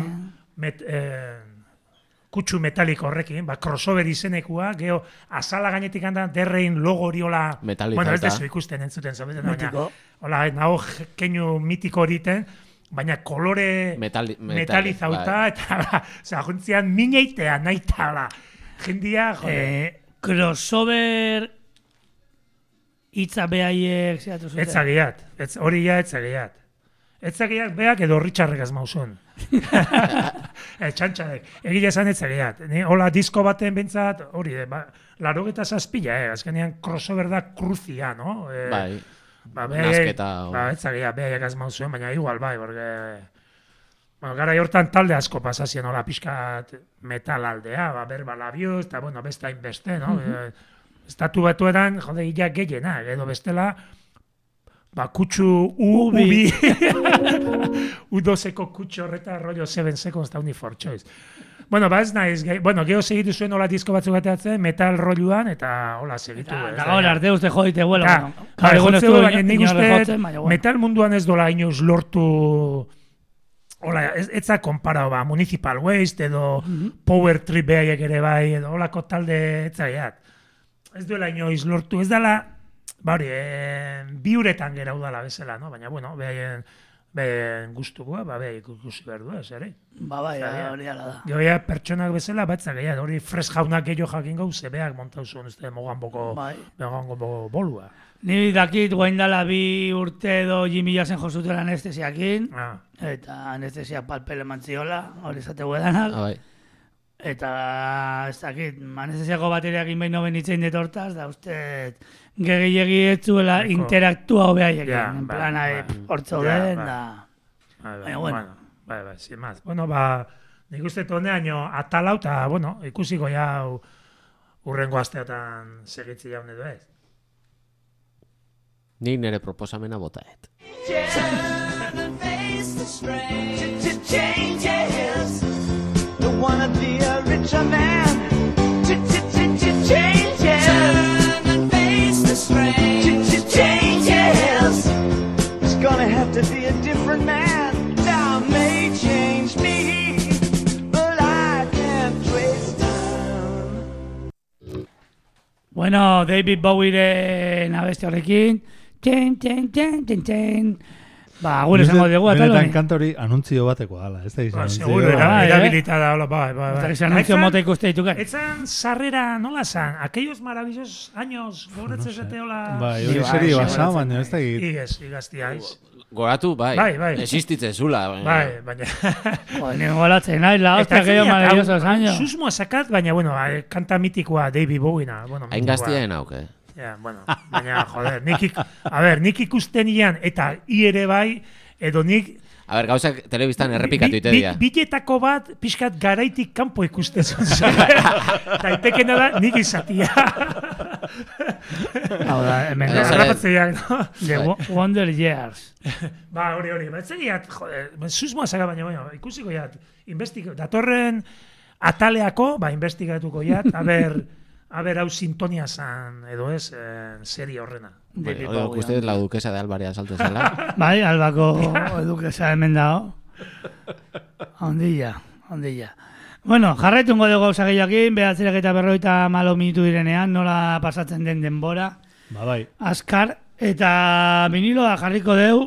kutsu metaliko horrekin, crossover izenekua, geho azala gainetik handan derrein logo hori hola, bueno, ez dezu ikusten entzuten zabetan, baina hola, naho keinu mitiko horiten, baina kolore metalizauta, eta zahuntzian mineitea naita, jendia, crossover itza behaiek zeatu zuten. Etzagiat, hori ja etzagiat. Etzagiak beak edo Richardek ez mauzun. Txantxadek, egile esan etzagiat. Hola disko baten bentsat, hori, 87, azkenean crossover da kruzia, no? Bai, nazketa. Etzagiat, behaiek ez mauzun, baina igual bai, porque... Bueno, gara hortan talde asko pasazien, hola, pixkat metal aldea, berba labios, eta bueno, beste hainbeste, no? Estatu batuetan, jode, ia gehiena, edo bestela, kutsu ubi, U2eko kutsu horreta rollo 7 seconds eta uni for choice. Bueno, ez naiz, geho segitu zuen hola disko batzuk bateatzen, metal rolluan, eta hola segitu. Eta gaur arte uste jodite huela. Baina nik uste metal munduan ez dola inoz lortu, hola, ez da konparao, Municipal Waste edo Power Trip behaiek ere bai, edo holako talde etzaiat. Ez duela inoiz lortu, ez dela, bi uretan gerau dela bezala, no? Baina, bueno, behaien gustukoa, behaien ikusi behar du, ez ere? Bai, hori ala da. Gehoia pertsonak bezala, batzak gehiat, hori fres jaunak gehiago jakin gau, zebeak montau zuen, ez da, mogan boko bolua. Ni dakit, guain dala 2 urte edo Jimmy Jasen josutela anestesiakin, eta anestesia palpele mantziola, hori zate guedanak. Bai. Eta, ez dakit, anestesiako bateriak inbein noben itzein detortaz, da uste gegilegi etzuela interaktua hobeaiekin, en plan, hortzo den, da... Baina, bueno. Bai, sin más. Bueno, nik uste toneaino atalau, eta, bueno, ikusiko jau urrengo asteatan segitzi jaun edo ez. Nik nire proposamena botaet. don't wanna be a richer man. Changes. Turn and face the strain. Changes. It's gonna have to be a different man. Time may change me, but I can't trace time. Bueno, David Bowieren abesti horrekin. Ba, gure esango dugu atal Benetan honi. kanta hori anuntzio bateko gala, ez da izan. Seguro, bai, erabilitada, bai. Eta ese anuncio mota ikuste dituken. Etzan sarrera nola zan? Aquellos maravillosos años, gogoratzen zete hola... Bai, hori serie basa, baina ez da egit. Igaztia, iz. Goratu, bai. Bai. Existitzen zula. Bai, baina... Bueno, golatzen nahi, la hostia, aquellos maravillosos años. Susmoa sakat, baina, bueno, kanta mitikoa David Bowiena. Hain gaztiaen hauke. Ja, bueno, baina, joder, nik ikusten ian, eta i ere bai, edo nik... A ber, gauzak telebistan errepikatu ite dira. Biletako bat, pixkat garaitik kanpo ikusten zuen. Daitekena da, nik izatia. Hau da, hemen da. Harrapatzeiak, no? The Wonder Years. Ba, hori. Batzeriat, joder, susmoa zaga baina, ikusiko jat. Datorren ataleako, investigatuko jat, aber hau sintonia zan, edo ez, serie horrena. Uste la duquesa de Albarea salto zela. Bai, albako dukesa hemen dago. Ondilla. Bueno, jarraitungo dugu gauza gehiokin, 9:40 minutu direnean, nola pasatzen den denbora. Ba, bai. Azkar, eta viniloa jarriko deu,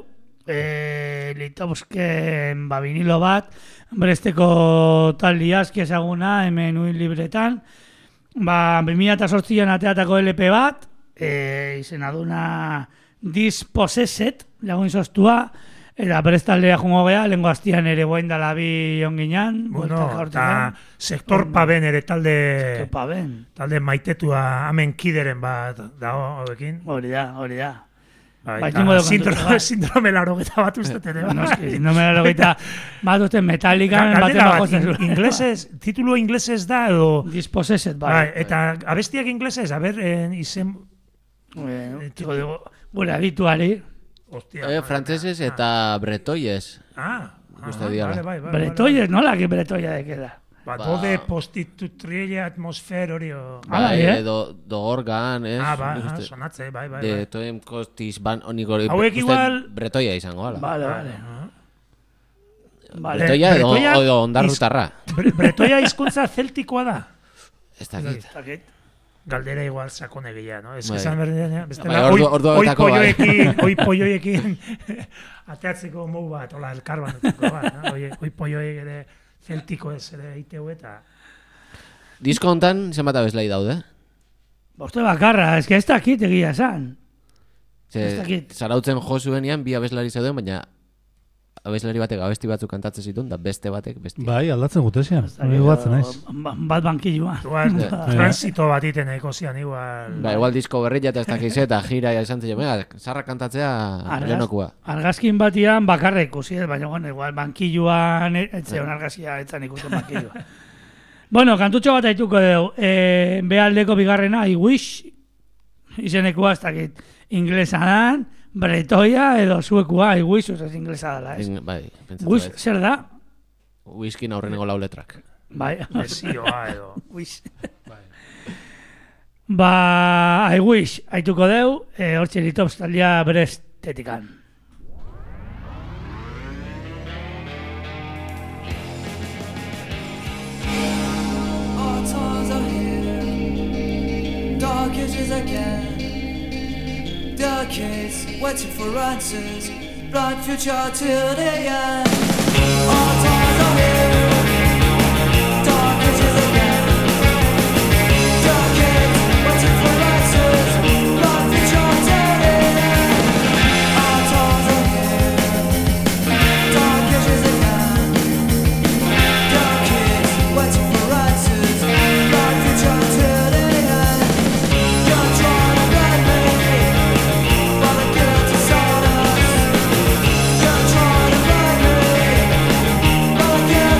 Litovsken vinilo bat, Bresteko taldi aski ezaguna, hemen uin libretan, 2008an ateatako LP bat, izena duna Dispossessed, lagun sostua, eta Brestaldea jungo geha, lengo hastian ere boen dala bi onginan. Bueno, eta Sektor Paben ere talde maitetua amen kideren bat dago hauekin. Hori da. Sindrome larogeta bat uste ere. Sindrome larogeta bat uste Metallican baten bajozen. Inglesez, titulo inglesez da edo... Dispossessed, bai. Eta abestiak inglesez, izen... Gure adituari. Frantzesez eta bretoiez. Bai. Bretoiez, nola que bretoia de queda? Dode postitutriele atmosfer hori o... Do organ, ez? Sonatze, bai. De toem kostis ban onikori... Hauek igual... Bretoia izango, ala. Vale. Bretoia edo ondarrutarra. Bretoia hizkuntza zeltikoa da? Ez dakit. Galdera igual sakone gehiago, no? Ez bai. esan berdenean, bestela, oi polloekin ateatzeko mou bat, hola, elkarbanetako bat, no? Oi polloek ere zeltiko ez ere iteu eta... Disko hontan, zenbat abeslai daude? Boste bakarra, ez dakit egia esan. Zarautzen jo zuenean, bi abeslari zeuden, baina abeslari batek abesti batzuk kantatzen zituen, da beste batek bestia. Bai, aldatzen gutezian. Bat bankilluan. Transito bat iten ekosian, igual... Igual disko berria eta ez dakiz eta gira esan zen, zarra kantatzea lehenokua. Argazkin batian bakarra ikusi, baina igual bankilluan, etzeon argazkia etzan ikusten bankilluan. Bueno, kantutxo bat haituko dugu. Behaldeko bigarrena, I Wish, izenekua ez dakit inglesa dan, bretoia edo zuekua, I Wish, ez inglesa dela, ez? Wish, zer da? Whiskin aurreneko lau letrak. Bai. Desioa edo. Wish. I Wish, haituko dugu, hortxe Litovsk taldia Brestetikan. Dark ages again, decades waiting for answers, blind future till the end. Our times are here, dark ages again, decades waiting for answers, blind future till the end. Our times are here, dark ages again, decades waiting for answers, blind future till the end. Again.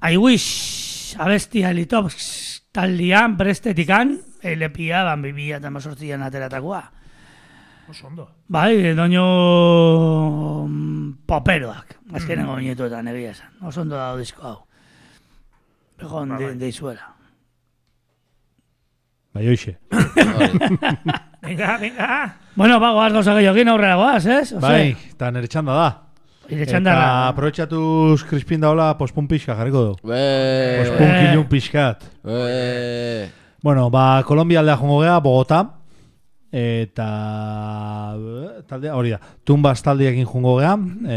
I wish abestia Litops taldian prestetikan LPa ban 2018an ateratakoa. Oso ondo. Bai, doño poperoak, azkenengo minutuetan egia esan. Oso ondo dago disko hau. Begon deizuela. Bai, hoxe. Venga. Bueno, goaz gauza gehiokin aurrera goaz, ez? Bai, eta nire txanda da. Eta aprobetxatuz Crispin daola pospun pixka jarriko du. Be. Pospun kilun pixkat. Bueno, Kolombia aldea jongo gea, Bogota. Eta taldea, hori da, Tumbas taldeekin jongo gea.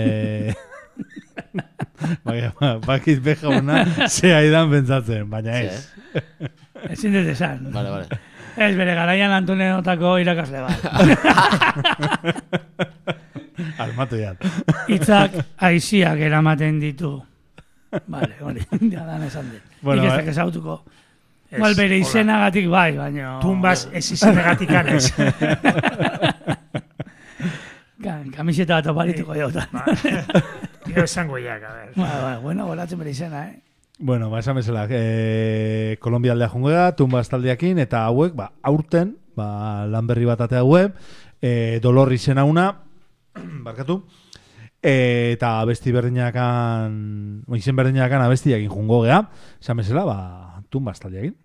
Bakit beja una, ze aidan pentsatzen, baina ez. Ezin dut esan. Vale. Ez bere garaian Antoneotako irakasle bat. Almatu jat. Itzak aiziak eramaten ditu. Vale, hori, jadan esan dit. Bueno, Ikestak ezautuko. Igual bere izenagatik bai, baina... Tumbas ez izenegatik anez. Kamiseta bat oparituko jautan. Gero esango jak, a ver. Bueno, golatzen bere izena, Bueno, esan bezala, Kolombia aldea jongo da, Tumbas taldeakin, eta hauek, aurten, lan berri bat atea web, Dolor izena una, barkatu, eta abesti berdinakan, izen berdinakan abestiakin jongo gea, esan bezala, Tumbas taldeakin.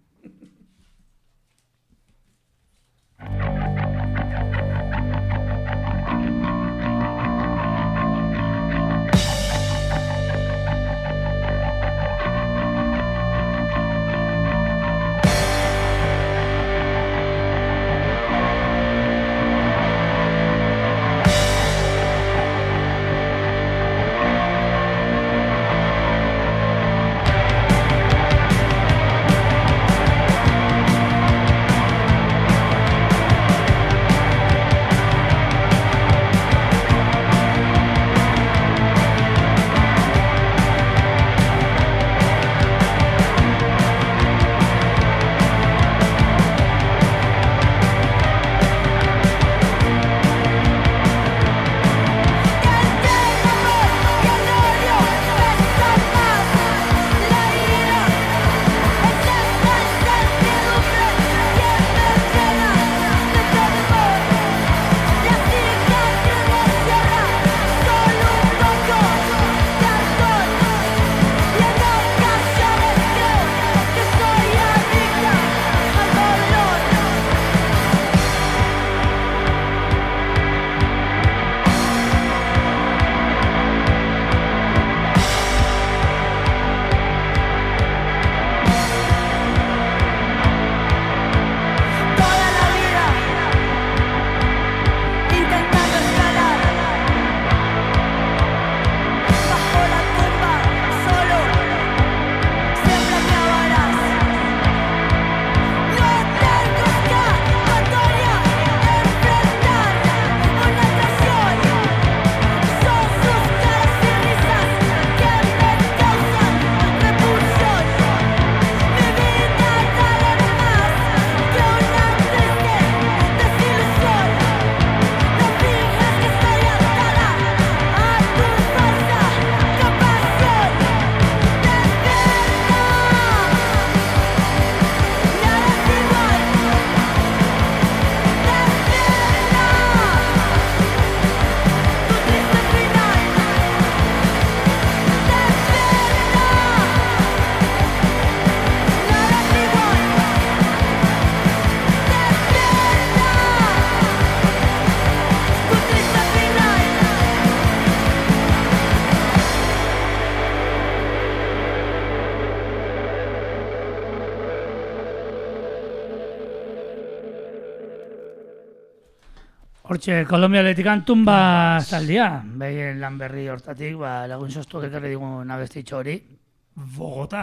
Hortxe, Kolombia Atletikan Tumbas taldia. Behien lan berri hortatik, lagun soztuak ekarri digun abestitxo hori. Bogota.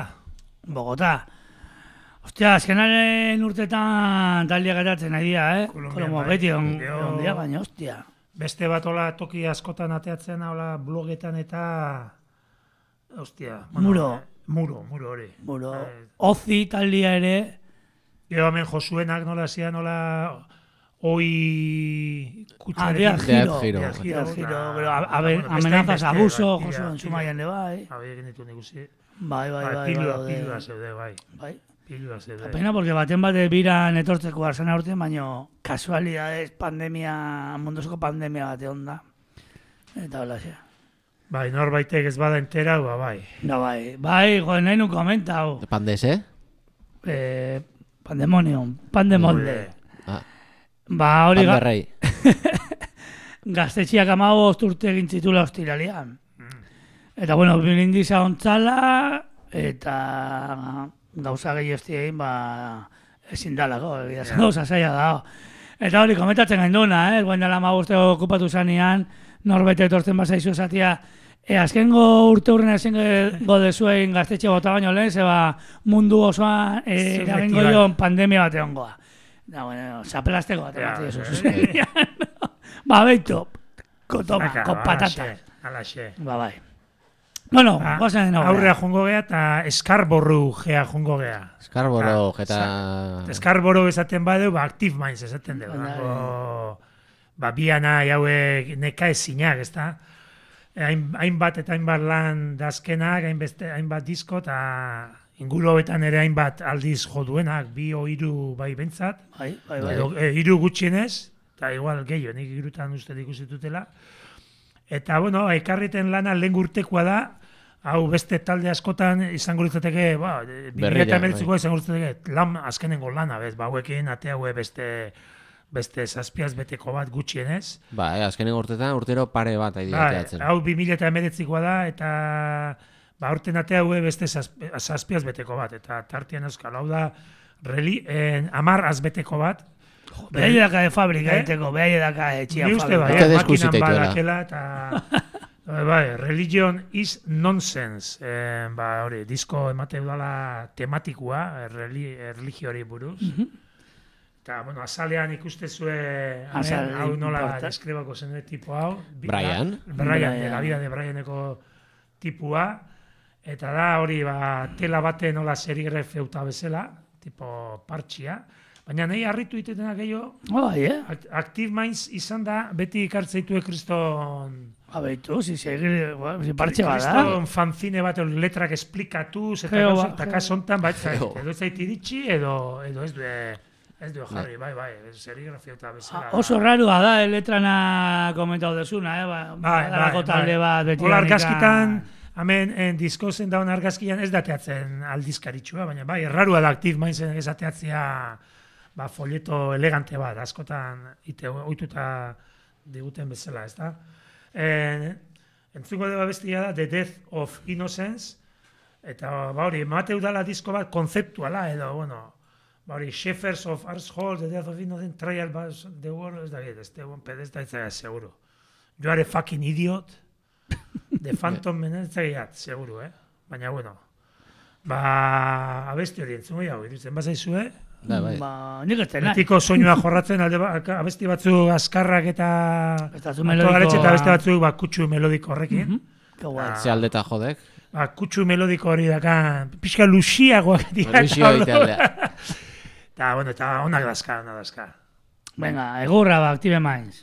Ostia, azkenaren urtetan taldia geratzen nahi dira, Kolombian, beti ondia, baina, ostia. Beste bat hola toki askotan ateatzen, hola blogetan eta... Ostia. Bueno, muro hori. Ozi taldia ere... Gero hemen Josuenak nola zian, nola... Hoi Death kutsarekin. Hero. Amenazas, abuso, Josu Entzumaian de bai. Egin ditu ikusi. Bai. Pilua zeude, bai. Bai. Pilua zeude. Pena, porque baten bate biran etortzeko arzena urtean, baina kasualidades munduzko pandemia bate onda. Eta hola xe. Bai, norbaitek ez bada entera, bai. No, bai, jo, nahi nun komentau. Pandes, Pandemolde. Ba, hori Panderrei. gaztetxiak 15 urte egin zitula ostiralian. Eta, bueno, bilindiza ontzala, eta gauza gehi egin, ezin dalako, gauza zaila dago. Eta hori, komentatzen gainduna, guen dela 15 okupatu zanean, norbait etortzen bazaizu esatia, azkengo urte hurren ezingo dezuein gaztetxe bota baino lehen, zeba mundu osoan eragingo joan pandemia bat egongoa. Da, bueno, zapelazteko bat egon zuzuzenian. Ba, beito, kotoma, patata. Alaxe. Ba, bai. Bueno, gozen hau. Aurrea jongo gea eta Eskarboru gea jongo gea. Eskarboru eta... Eskarboru esaten badeu, Active Minds esaten dugu. Ba, biana hauek neka ezinak, ez da? Hainbat eta hainbat lan dazkenak, hainbat disko, eta inguruetan ere hainbat aldiz joduenak, 2 o 3 bai bentsat. Bai. 3 gutxienez, eta igual gehiago, nik irutan uste ikusitutela. Eta, bueno, ekarriten lana lehen urtekoa da, hau beste talde askotan izango litzateke, 2019ko izango litzateke azkenengo lana, hauekin ate haue beste 7 beteko bat gutxienez. Ba, azkenengo urtetan urtero pare bat aidiateatzen. Hau 2019koa da, eta aurten ate haue beste 7 beteko bat, eta tartean euskal, hau da 10 azbeteko bat. Behai daka de fabrika egiteko, behai daka etxia fabrika. Ni uste makinan badakela, eta religion is nonsense. Hori, disko emate dudala tematikua, religiori buruz. Eta, bueno, azalean ikustezue hau nola deskribako zen tipo hau. Brian, de la vida de Brianeko tipua. Eta da, hori, tela bate nola serigrafeuta bezala, tipo partxia. Baina nahi harritu itetenak gehiago, Active Minds izan da, beti ikartzeitue kriston... Abeitu, partxe bada. Kriston fanzine bat, letrak esplikatuz, eta kasontan, edo ez zait iritsi, edo ez du jarri, bai, serigrafia eta bezala. Oso rarua da, letrana komentau desuna, badalako talde bat, beti hola argazkitan, hemen diskozen daun argazkian ez dateatzen aldizkaritxua, baina bai, errarua da Active Mindsen ez dateatzea folleto elegante bat, askotan oituta diguten bezala, ez da? Entzungo deba bestia da, The Death of Innocence, eta hori, mateu dala disko bat konzeptuala, edo, bueno, hori, Shepherds of Arsehole, The Death of Innocence, Trial by the World, ez da, ez da, seguro. You are a fucking idiot, The Phantom Menace, seguro, baina, bueno, abesti hori entzungo jau, irutzen bazaizue, nik ez tenai. Betiko soinua jorratzen, abesti batzu azkarrak eta garetxe eta abesti batzu kutsu melodiko horrekin. Ze aldeta jodek. Kutsu melodiko hori daka, pixka luxiagoak dira. Luxio italdea. Eta onak dazka. Venga, egurra Active Minds.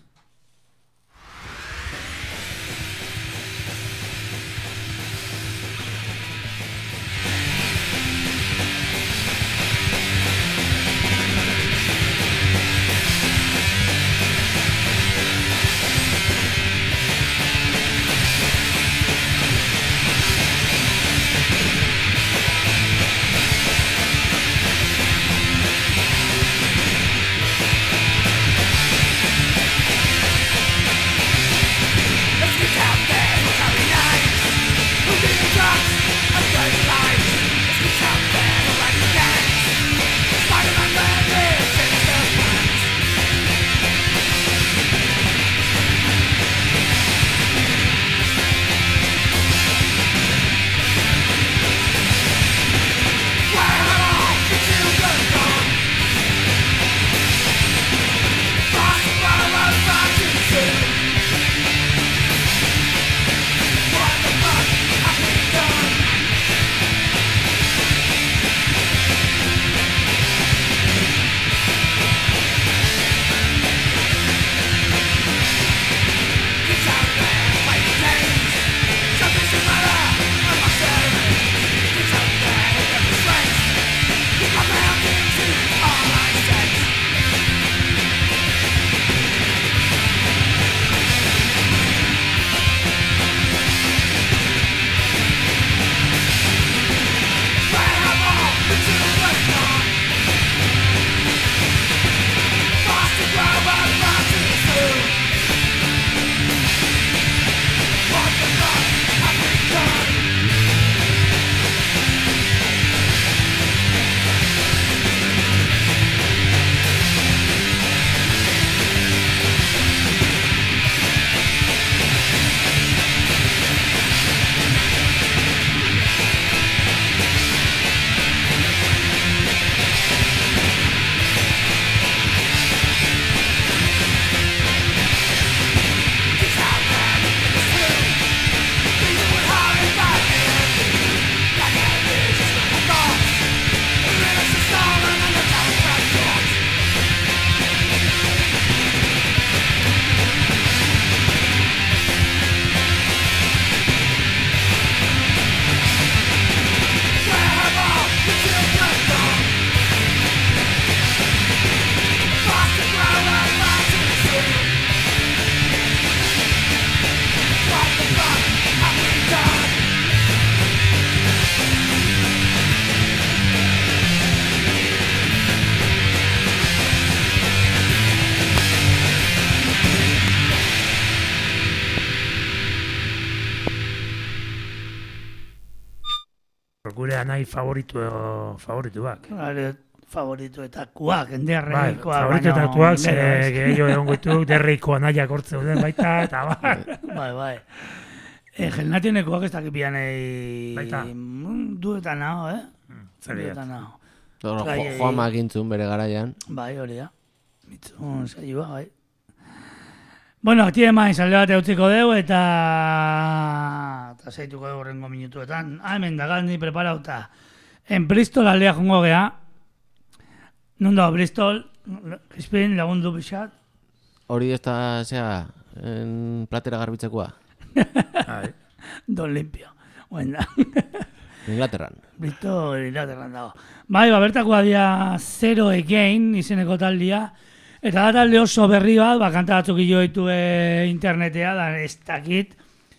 gure anai favorituak. Favorituetakoak, enderreikoak. Favorituetakoak, gehiago egon goituk, derreiko anaiak hortze duden baita, eta Bai. Gelnatienekoak ez dakit pianei... Baita. Duetan nago, Zeriat. Joama gintzun bere garaian. Bai, hori da. Mitzun saioa, bai. Bueno, TMI salde bat eutziko deu eta zeituko deu horrengo minutuetan. Hemen da gani preparauta. En Bristol aldea jongo gea. Non da Bristol, Crispin lagundu pixat. Hori ez da, en platera garbitzekoa. Don limpio. Buena. Inglaterran. Bristol, Inglaterran dago. Bai, bertakoa dia Zero Again izeneko taldia. Eta da talde oso berri bat, kanta batzuk hilo ditu internetea, da ez dakit.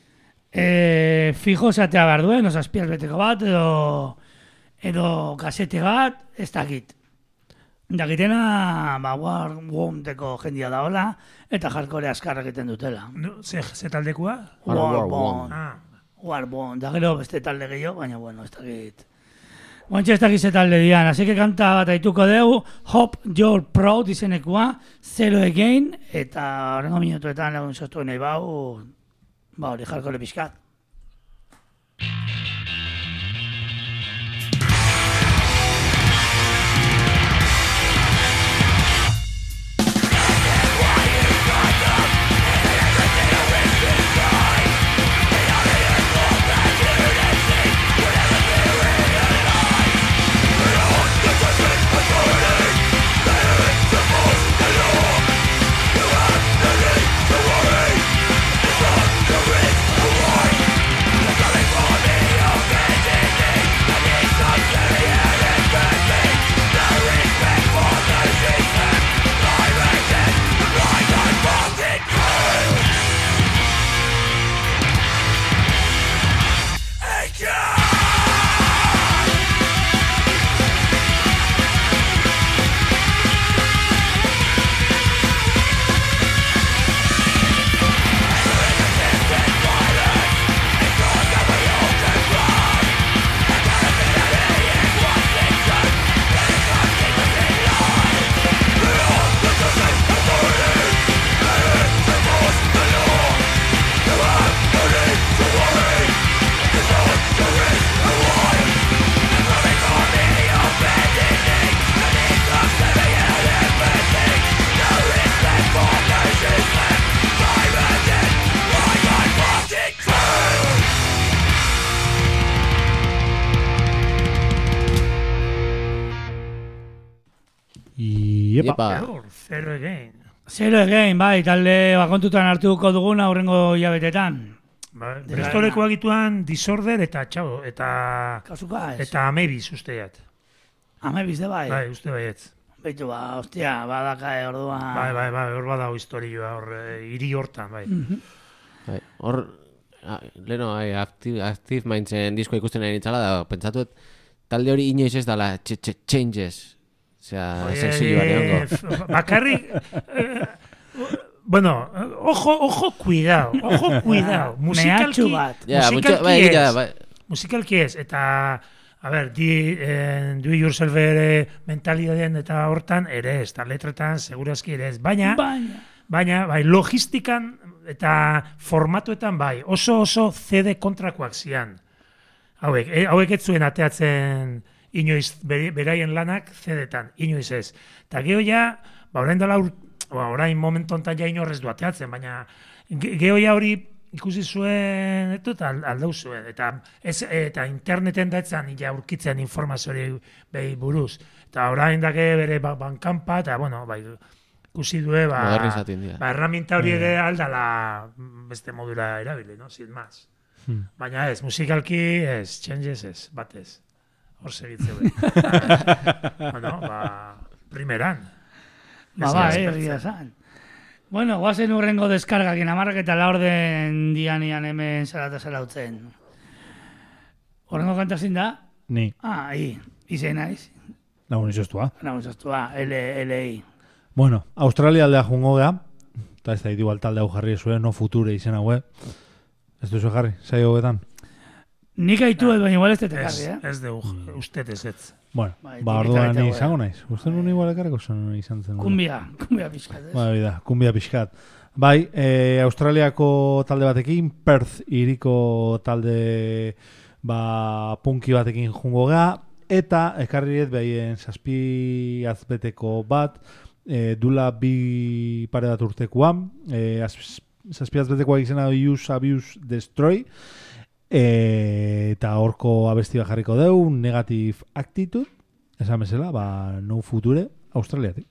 Fijo esatea behar duen, zazpiaz beteko bat, edo kasete bat, ez dakit. Dakitena, War Woundeko jendia da hola, eta jarkore askarrak egiten dutela. Ze taldekoa? War Wound, da gero beste talde gehiago, baina bueno, ez dakit. Guantxe ez dakiz talde dian, así que kanta bat aituko deu, Hope You're Proud izenekoa, Zero Again, eta horrengo minutuetan lagun sortu nahi bau, hori jarkore pixkat. Zero Again, bai, talde bakontutan hartuko duguna aurrengo hilabetetan. Bristolekoak ituan Disorder eta Txau, eta Amebiz usteat. Amebiz de bai? Bai, uste baietz. Beitu hostia, badaka orduan... Bai, hor badago historioa, hiri hortan, bai. Hor, leno, Active Mindsen diskoa ikusten nahi nintzala, da, pentsatuet, talde hori inoiz ez dala, Changes. Osea, sexillo bateango. Bakarrik... Bueno, ojo, cuidado. Mehatxu bat. Musikalki ez, eta... A ver, do it yourself ere mentalidadean eta hortan ere ez, eta letretan segurazki ere ez. Baina, bai, logistikan eta formatuetan bai, oso CD kontrakoak zian. Hauek ez zuen ateatzen... inoiz beraien lanak zedetan, inoiz ez. Eta geho ja, orain momentu ontan ja inorrez du ateatzen, baina geho ja hori ikusi zuen, eta aldau zuen. Eta interneten daetzen ja aurkitzen informazioari behi buruz. Eta orain dake bere bankanpa, eta bueno, ikusi due, herramienta hori ere aldala beste modura erabili, no? Sin más. Baina ez, musikalki ez, Changes ez, batez. Hor segitzeu. Bueno, primeran. Egia zan. Bueno, guazen urrengo deskargakin amarrak eta la orden dianian hemen zarata zarautzen. Horrengo kantazin da? Ni. Izen naiz. Lagun izostua. LI. Bueno, Australia aldea jungo gea, eta ez da igual talde hau jarri zuen, no future izen haue. Ez duzu jarri, saio hobetan? Nik haitu baina igual ez tetekarri, Ez dugu, usted ez. Bueno, Bai, orduan nik izango naiz. Uste nun igual ekarreko zen izan zen. Kumbia pixkat, ez? Bai, da, kumbia pixkat. Bai, Australiako talde batekin, Perth iriko talde punki batekin jungo ga, eta ekarriet behien 7 azbeteko bat, dula 2 pare bat urtekoan, 7 azbetekoa izena Use, Abuse, Destroy, eta horko abesti jarriko deu, Negative Attitude, esan bezala, No Future, Australiatik.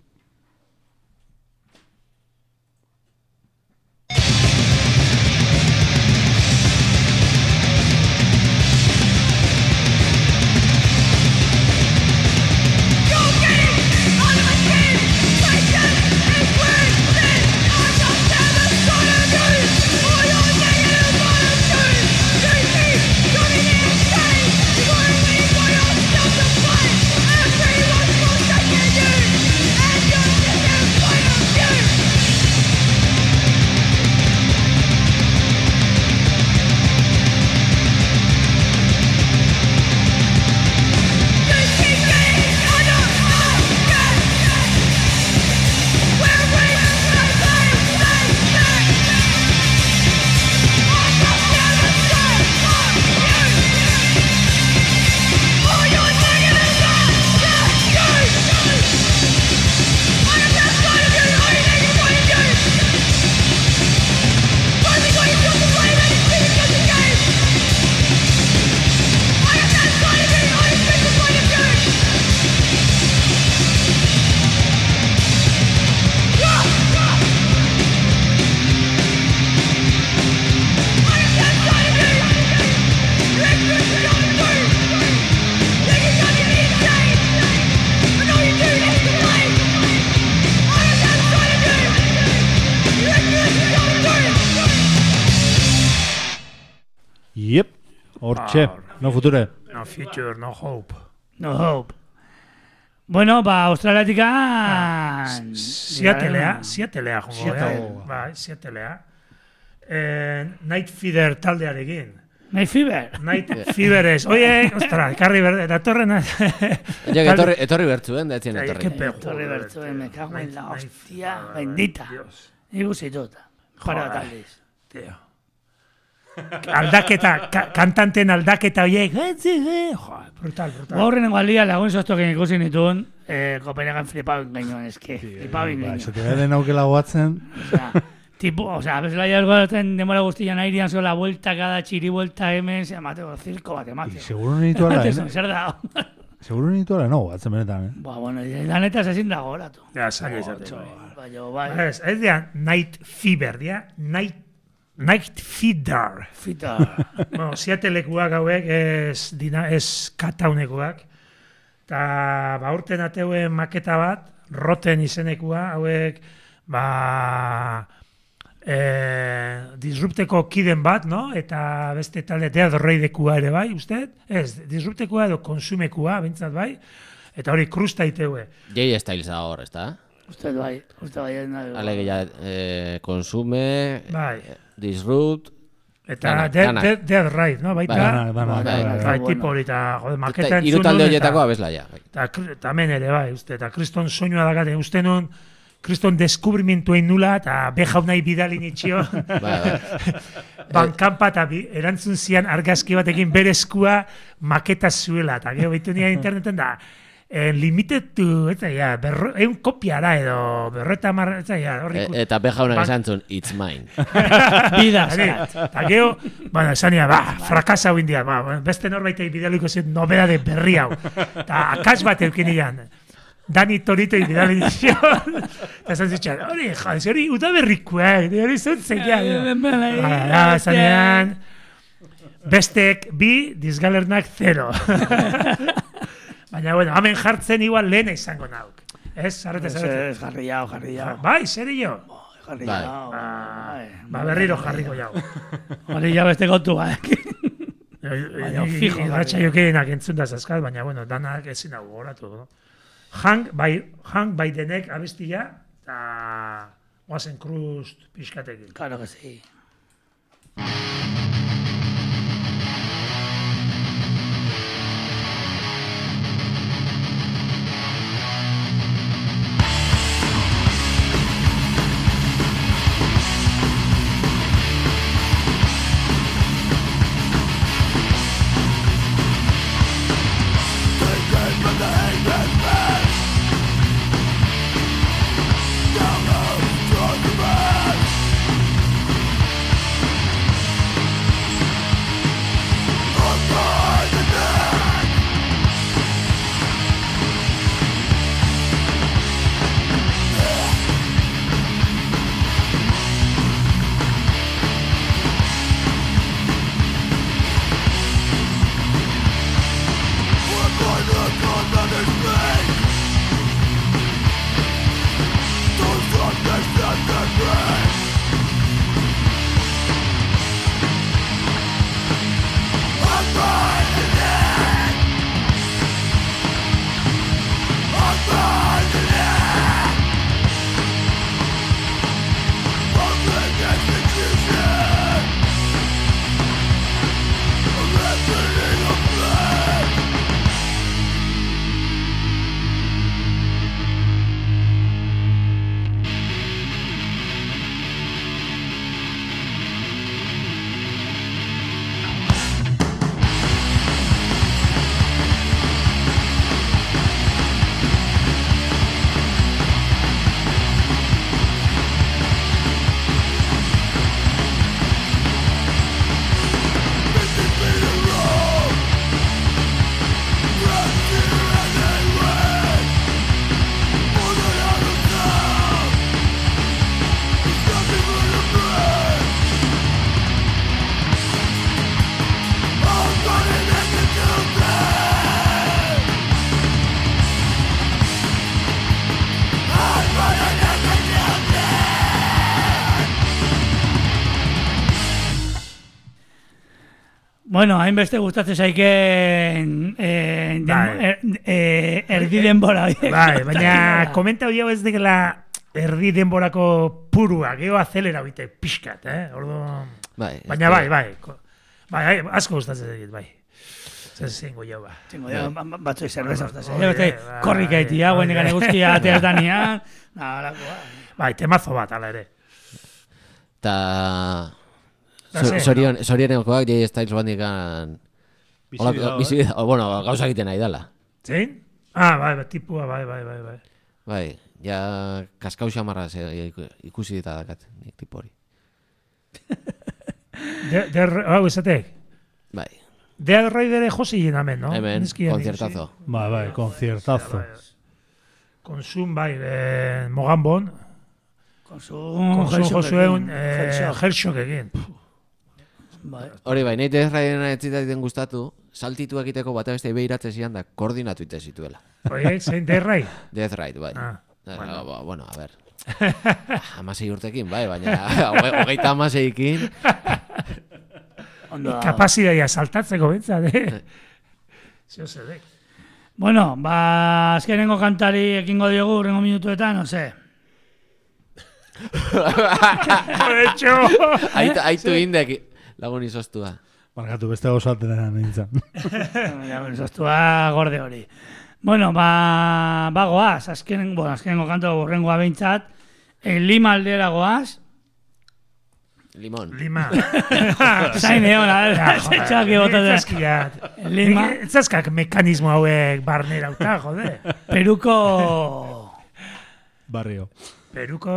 Yep, hortxe, No Future. No future, no hope. No hope. Bueno, Australiatikan... Seattlea jongo. Bai, Seattlea. Night Fever taldearekin. Night Fever? Night Fever ez. Oie, ostra, ekarri berde, datorren... Etorri bertzuen, da etzien etorri. Etorri bertzuen, me cago en la hostia bendita. Igusitut. Para taldiz. Tío. Aldaketa, kantanten aldaketa horiek, brutal. Gaurrenengo aldia lagun soztokin ikusi nituen, Copenhagen flipabin gainoan, eske, flipabin gainoan. Eso te den aukela guatzen. Osea, bezala jargoaten demora guztian airian zola vuelta, cada txiri vuelta hemen, se amateo, circo bat emate. Seguro nitu ala, Zer da. Seguro nitu ala, no, guatzen benetan, Bueno, lanetaz ezin da goratu. Ja, sari izate. Bai. Ez dia Night Fever, dia Night Feeder. Bueno, Seattlekuak hauek ez kataunekoak. Eta urten ateuen maketa bat, Rotten izenekua, hauek Disrupteko kiden bat, no? Eta beste talde Dead Raidekua ere bai, uste? Ez, Disruptekua edo konsumekua, bintzat bai. Eta hori krusta iteue. J Styles da hor, ez da? Uste bai. Alegia, konsume, Disrupt... Eta Dead Raid, no? Baita, Dana. tipo hori, eta maketa entzun. Hiru talde horietako abeslaia. Eta hemen ere bai, uste, eta kriston soinua dagate, uste nun, kriston deskubrimentuein nula, eta behau nahi bidali nitxio. Bankampa eta erantzun zian argazki batekin bere eskua maketa zuela, eta gero behitu nire interneten da, limited to, egun kopiara edo, berreta marra, eta behaunak esan zuen, it's mine. Bida, eta gero, esania, frakasa hau india, beste norbaitei bidaliko zen nobedade berri hau, eta akas bat eukin ian, Dani Torito bidali dizio, eta esan zitxan, hori udaberrikuak, hori zentzeiak, zanean, bestek bi, dizgalernak 0. Baina, hemen jartzen igual lehena izango nauk. Ez, zarrete. Ez, jarri jau. Bai, zer jo? Jarri jau. Berriro jarriko jau. Jarri jau beste kontu baek. Ratxa jokeenak entzun da zazkal, baina, danak ezin hau goratu. Hank bai denek abestia, eta oazen krust pixkatekin. Claro que sí. Bueno, hainbeste gustatzen zaiken erdi denbora horiek. Bai, baina komenta hori hau ez dela erdi denborako purua, geho azelera bite, pixkat, Ordo... Bai. Baina bai, asko gustatzen zaiket, bai. Zengo jau, ba. Zengo jau, batzoi zerbeza gustatzen. Korrik haiti, hauen egan eguzkia ateatanian, nahalakoa. Bai, temazo bat, ala ere. Ta... Zorionekoak J. Styles bandikan bueno, gauza egiten nahi dela. Zein? Bai, tipua, bai. Bai, ja kaskau xamarra ikusi dita dakat, nik tipo hori. Hau esatek? Bai. Dead Rider josi hemen, no? Hemen, conciertazo. Bai, conciertazo. Konsum, bai, Mogambon. Konsum Josueun, Hellshock egin. Hori bai, nahi Death Riderena ez zitaiten gustatu, saltitu egiteko bata beste behiratzen zian da koordinatu ite zituela. Hori, zein Death Rider? Death Rider, bai. Bueno, a ver. 16 urtekin, bai, baina 36ekin. Kapasidaia saltatzeko bentzat, Zio zedek. Bueno, azkenengo kantari ekingo diogu, urrengo minutuetan, no sé. Aitu indek lagun izostua. Markatu beste gauzaten nintzen. Lagun izostua gorde hori. Bueno, goaz, azkenengo kanto urrengoa behintzat, Lima aldera goaz. Limon. Lima. Zain egon, zetxak egotatzen. Lima. Etzazkak mekanismo hauek barnerauta, jode. Peruko... Barrio. Peruko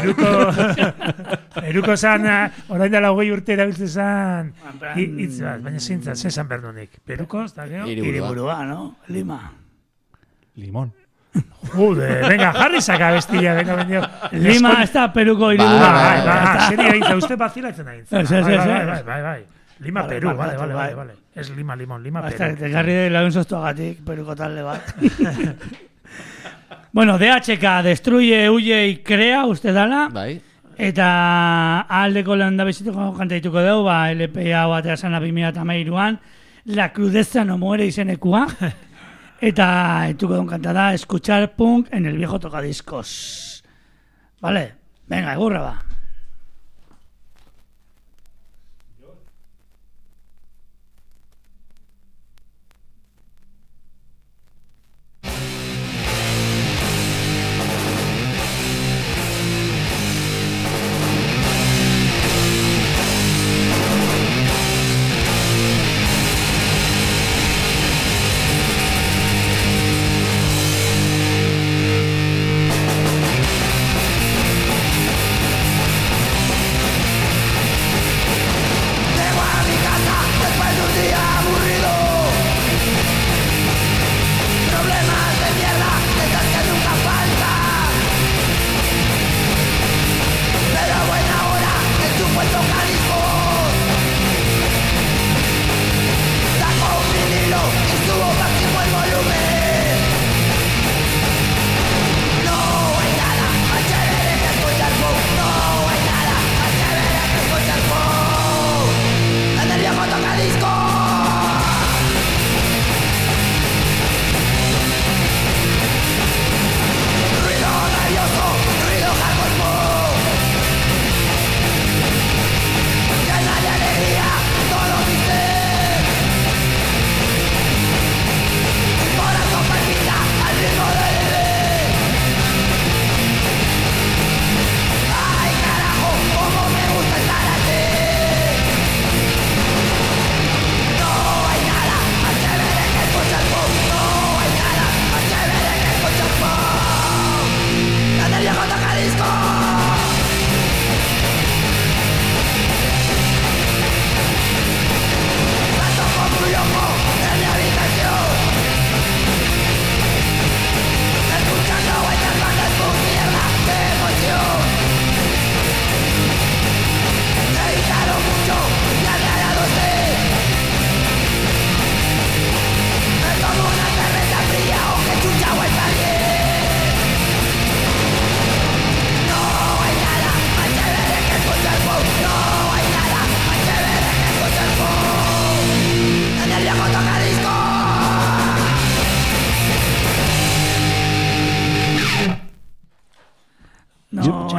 zan, orain dela 20 urte erabiltzen zan, hitz bat, baina zintzat, zezan berdunik. Peruko, ez da, gero? Hiriburua, no? Lima. Limon. Jude, venga, jarri zaka bestia, venga, bendio. Lima, ez da Peruko hiriburua. Bai, seri egintza, uste bazilatzen egintza. Bai. Lima, Peru, vale. Ez Lima, Peru. Hasta que te garri lagun soztuagatik, Peruko talde bat. Bueno, DHK, destruye, huye y crea, uste dala. Bai. Eta aldeko lehen da bezituko kantaituko dugu, LP hau atea zana 2013an, La crudeza no muere izenekua. Eta entuko duen kanta da, escuchar punk en el viejo tocadiscos. Vale, venga, egurra ba.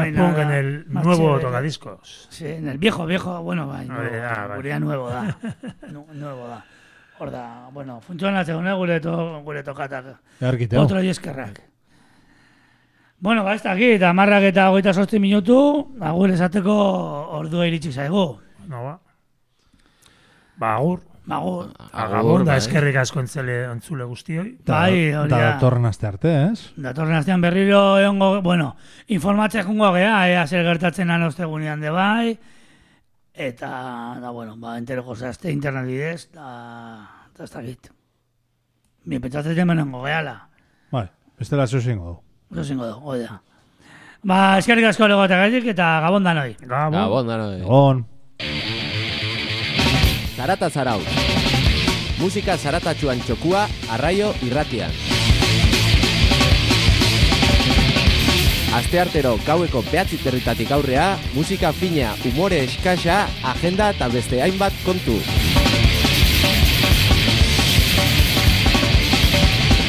punk en el nuevo tocadiscos. Sí, en el viejo, bueno, bai, Bai. gurea nuevo da. Nuevo da. Hor da, bueno, funtzionatzen gure tokatak. Argiteo. Otro y eskerrak. Bueno, ba, ez dakit, 10:28 minutu, agur esateko ordua iritsi zaigu. No, ba, agur. Agur. Agabon da bai. eskerrik asko entzule guztioi. Bai, hori da. datorren aste arte, ez? Datorren astean berriro egongo, bueno, informatzea jungo gea, ea zer gertatzen ostegunean de bai, eta, da, bueno, ba, enteroko zazte internet bidez, da ez dakit. Bien, pentsatzen hemenengo gehala. Bai, bestela zeu zingo du. Eso zingo du, hori da. Ba, eskerrik asko legoategaitik eta gabon danoi. Gabon, dano. Egon. Zarata zarau. Musika zaratatxuan txokua, arraio irratian. Asteartero gaueko 9:00 aurrea, musika fina, umore eskasa, agenda eta beste hainbat kontu.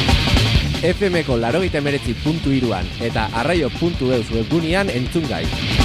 FMko 89.3an eta arraio.eus webgunean entzun gai.